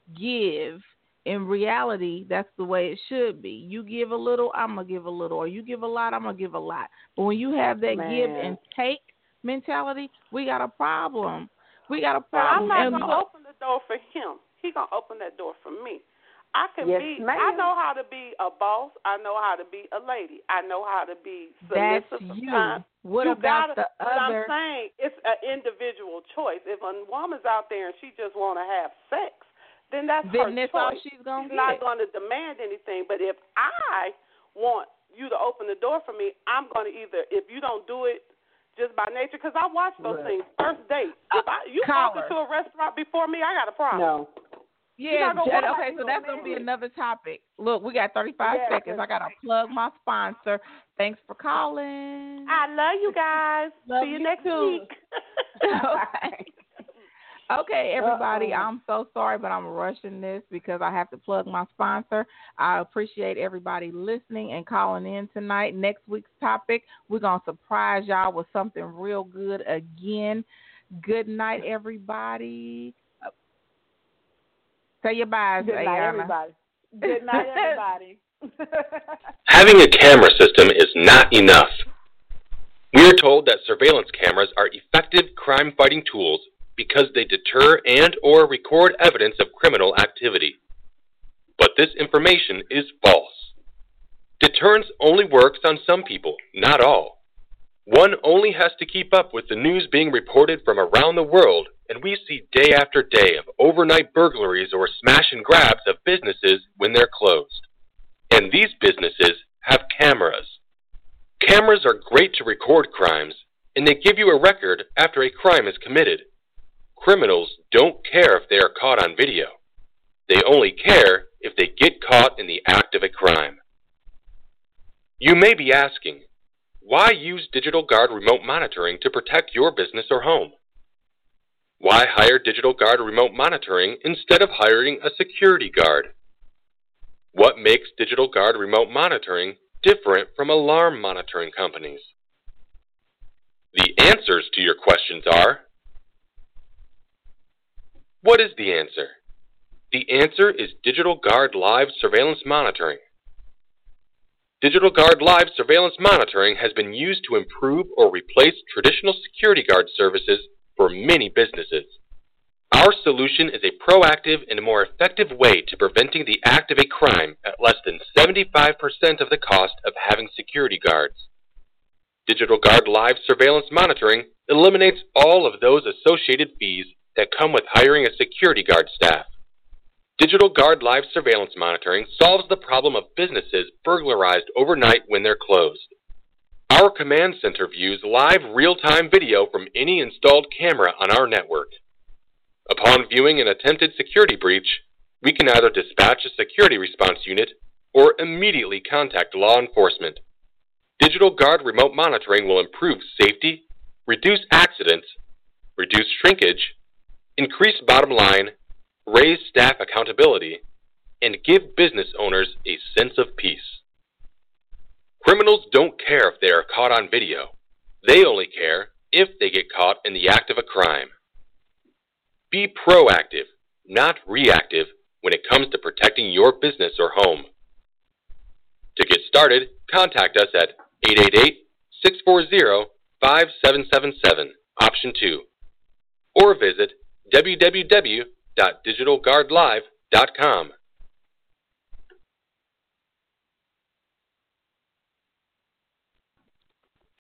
In reality, that's the way it should be. You give a little, I'm gonna give a little, or you give a lot, I'm gonna give a lot. But when you have that give and take mentality, we got a problem. I'm not gonna open the door for him. He gonna open that door for me. I know how to be a boss. I know how to be a lady. I know how to be submissive. That's you. What about the other? But I'm saying it's an individual choice. If a woman's out there and she just want to have sex, then that's her choice. All she's gonna get. Not going to demand anything. But if I want you to open the door for me, I'm going to either, if you don't do it just by nature, because I watch those things. First date. If you walk into a restaurant before me, I got a problem. No. Yeah, okay, so that's going to be another topic. Look, we got 35 seconds. I got to plug my sponsor. Thanks for calling. I love you guys. Love See you next week. Okay. Okay, everybody, I'm so sorry, but I'm rushing this because I have to plug my sponsor. I appreciate everybody listening and calling in tonight. Next week's topic, we're going to surprise y'all with something real good again. Good night, everybody. Say your byes, Good night, everybody. Good night, everybody. Having a camera system is not enough. We are told that surveillance cameras are effective crime-fighting tools because they deter and or record evidence of criminal activity. But this information is false. Deterrence only works on some people, not all. One only has to keep up with the news being reported from around the world, and we see day after day of overnight burglaries or smash and grabs of businesses when they're closed. And these businesses have cameras. Cameras are great to record crimes, and they give you a record after a crime is committed. Criminals don't care if they are caught on video. They only care if they get caught in the act of a crime. You may be asking, why use Digital Guard remote monitoring to protect your business or home? Why hire Digital Guard remote monitoring instead of hiring a security guard? What makes Digital Guard remote monitoring different from alarm monitoring companies? The answers to your questions are: what is the answer? The answer is Digital Guard Live Surveillance Monitoring. Digital Guard Live Surveillance Monitoring has been used to improve or replace traditional security guard services for many businesses. Our solution is a proactive and more effective way to preventing the act of a crime at less than 75% of the cost of having security guards. Digital Guard Live Surveillance Monitoring eliminates all of those associated fees that come with hiring a security guard staff. Digital Guard Live Surveillance Monitoring solves the problem of businesses burglarized overnight when they're closed. Our command center views live real-time video from any installed camera on our network. Upon viewing an attempted security breach, we can either dispatch a security response unit or immediately contact law enforcement. Digital Guard remote monitoring will improve safety, reduce accidents, reduce shrinkage, increase bottom line, raise staff accountability, and give business owners a sense of peace. Criminals don't care if they are caught on video. They only care if they get caught in the act of a crime. Be proactive, not reactive, when it comes to protecting your business or home. To get started, contact us at 888-640-5777, option 2, or visit www.digitalguardlive.com.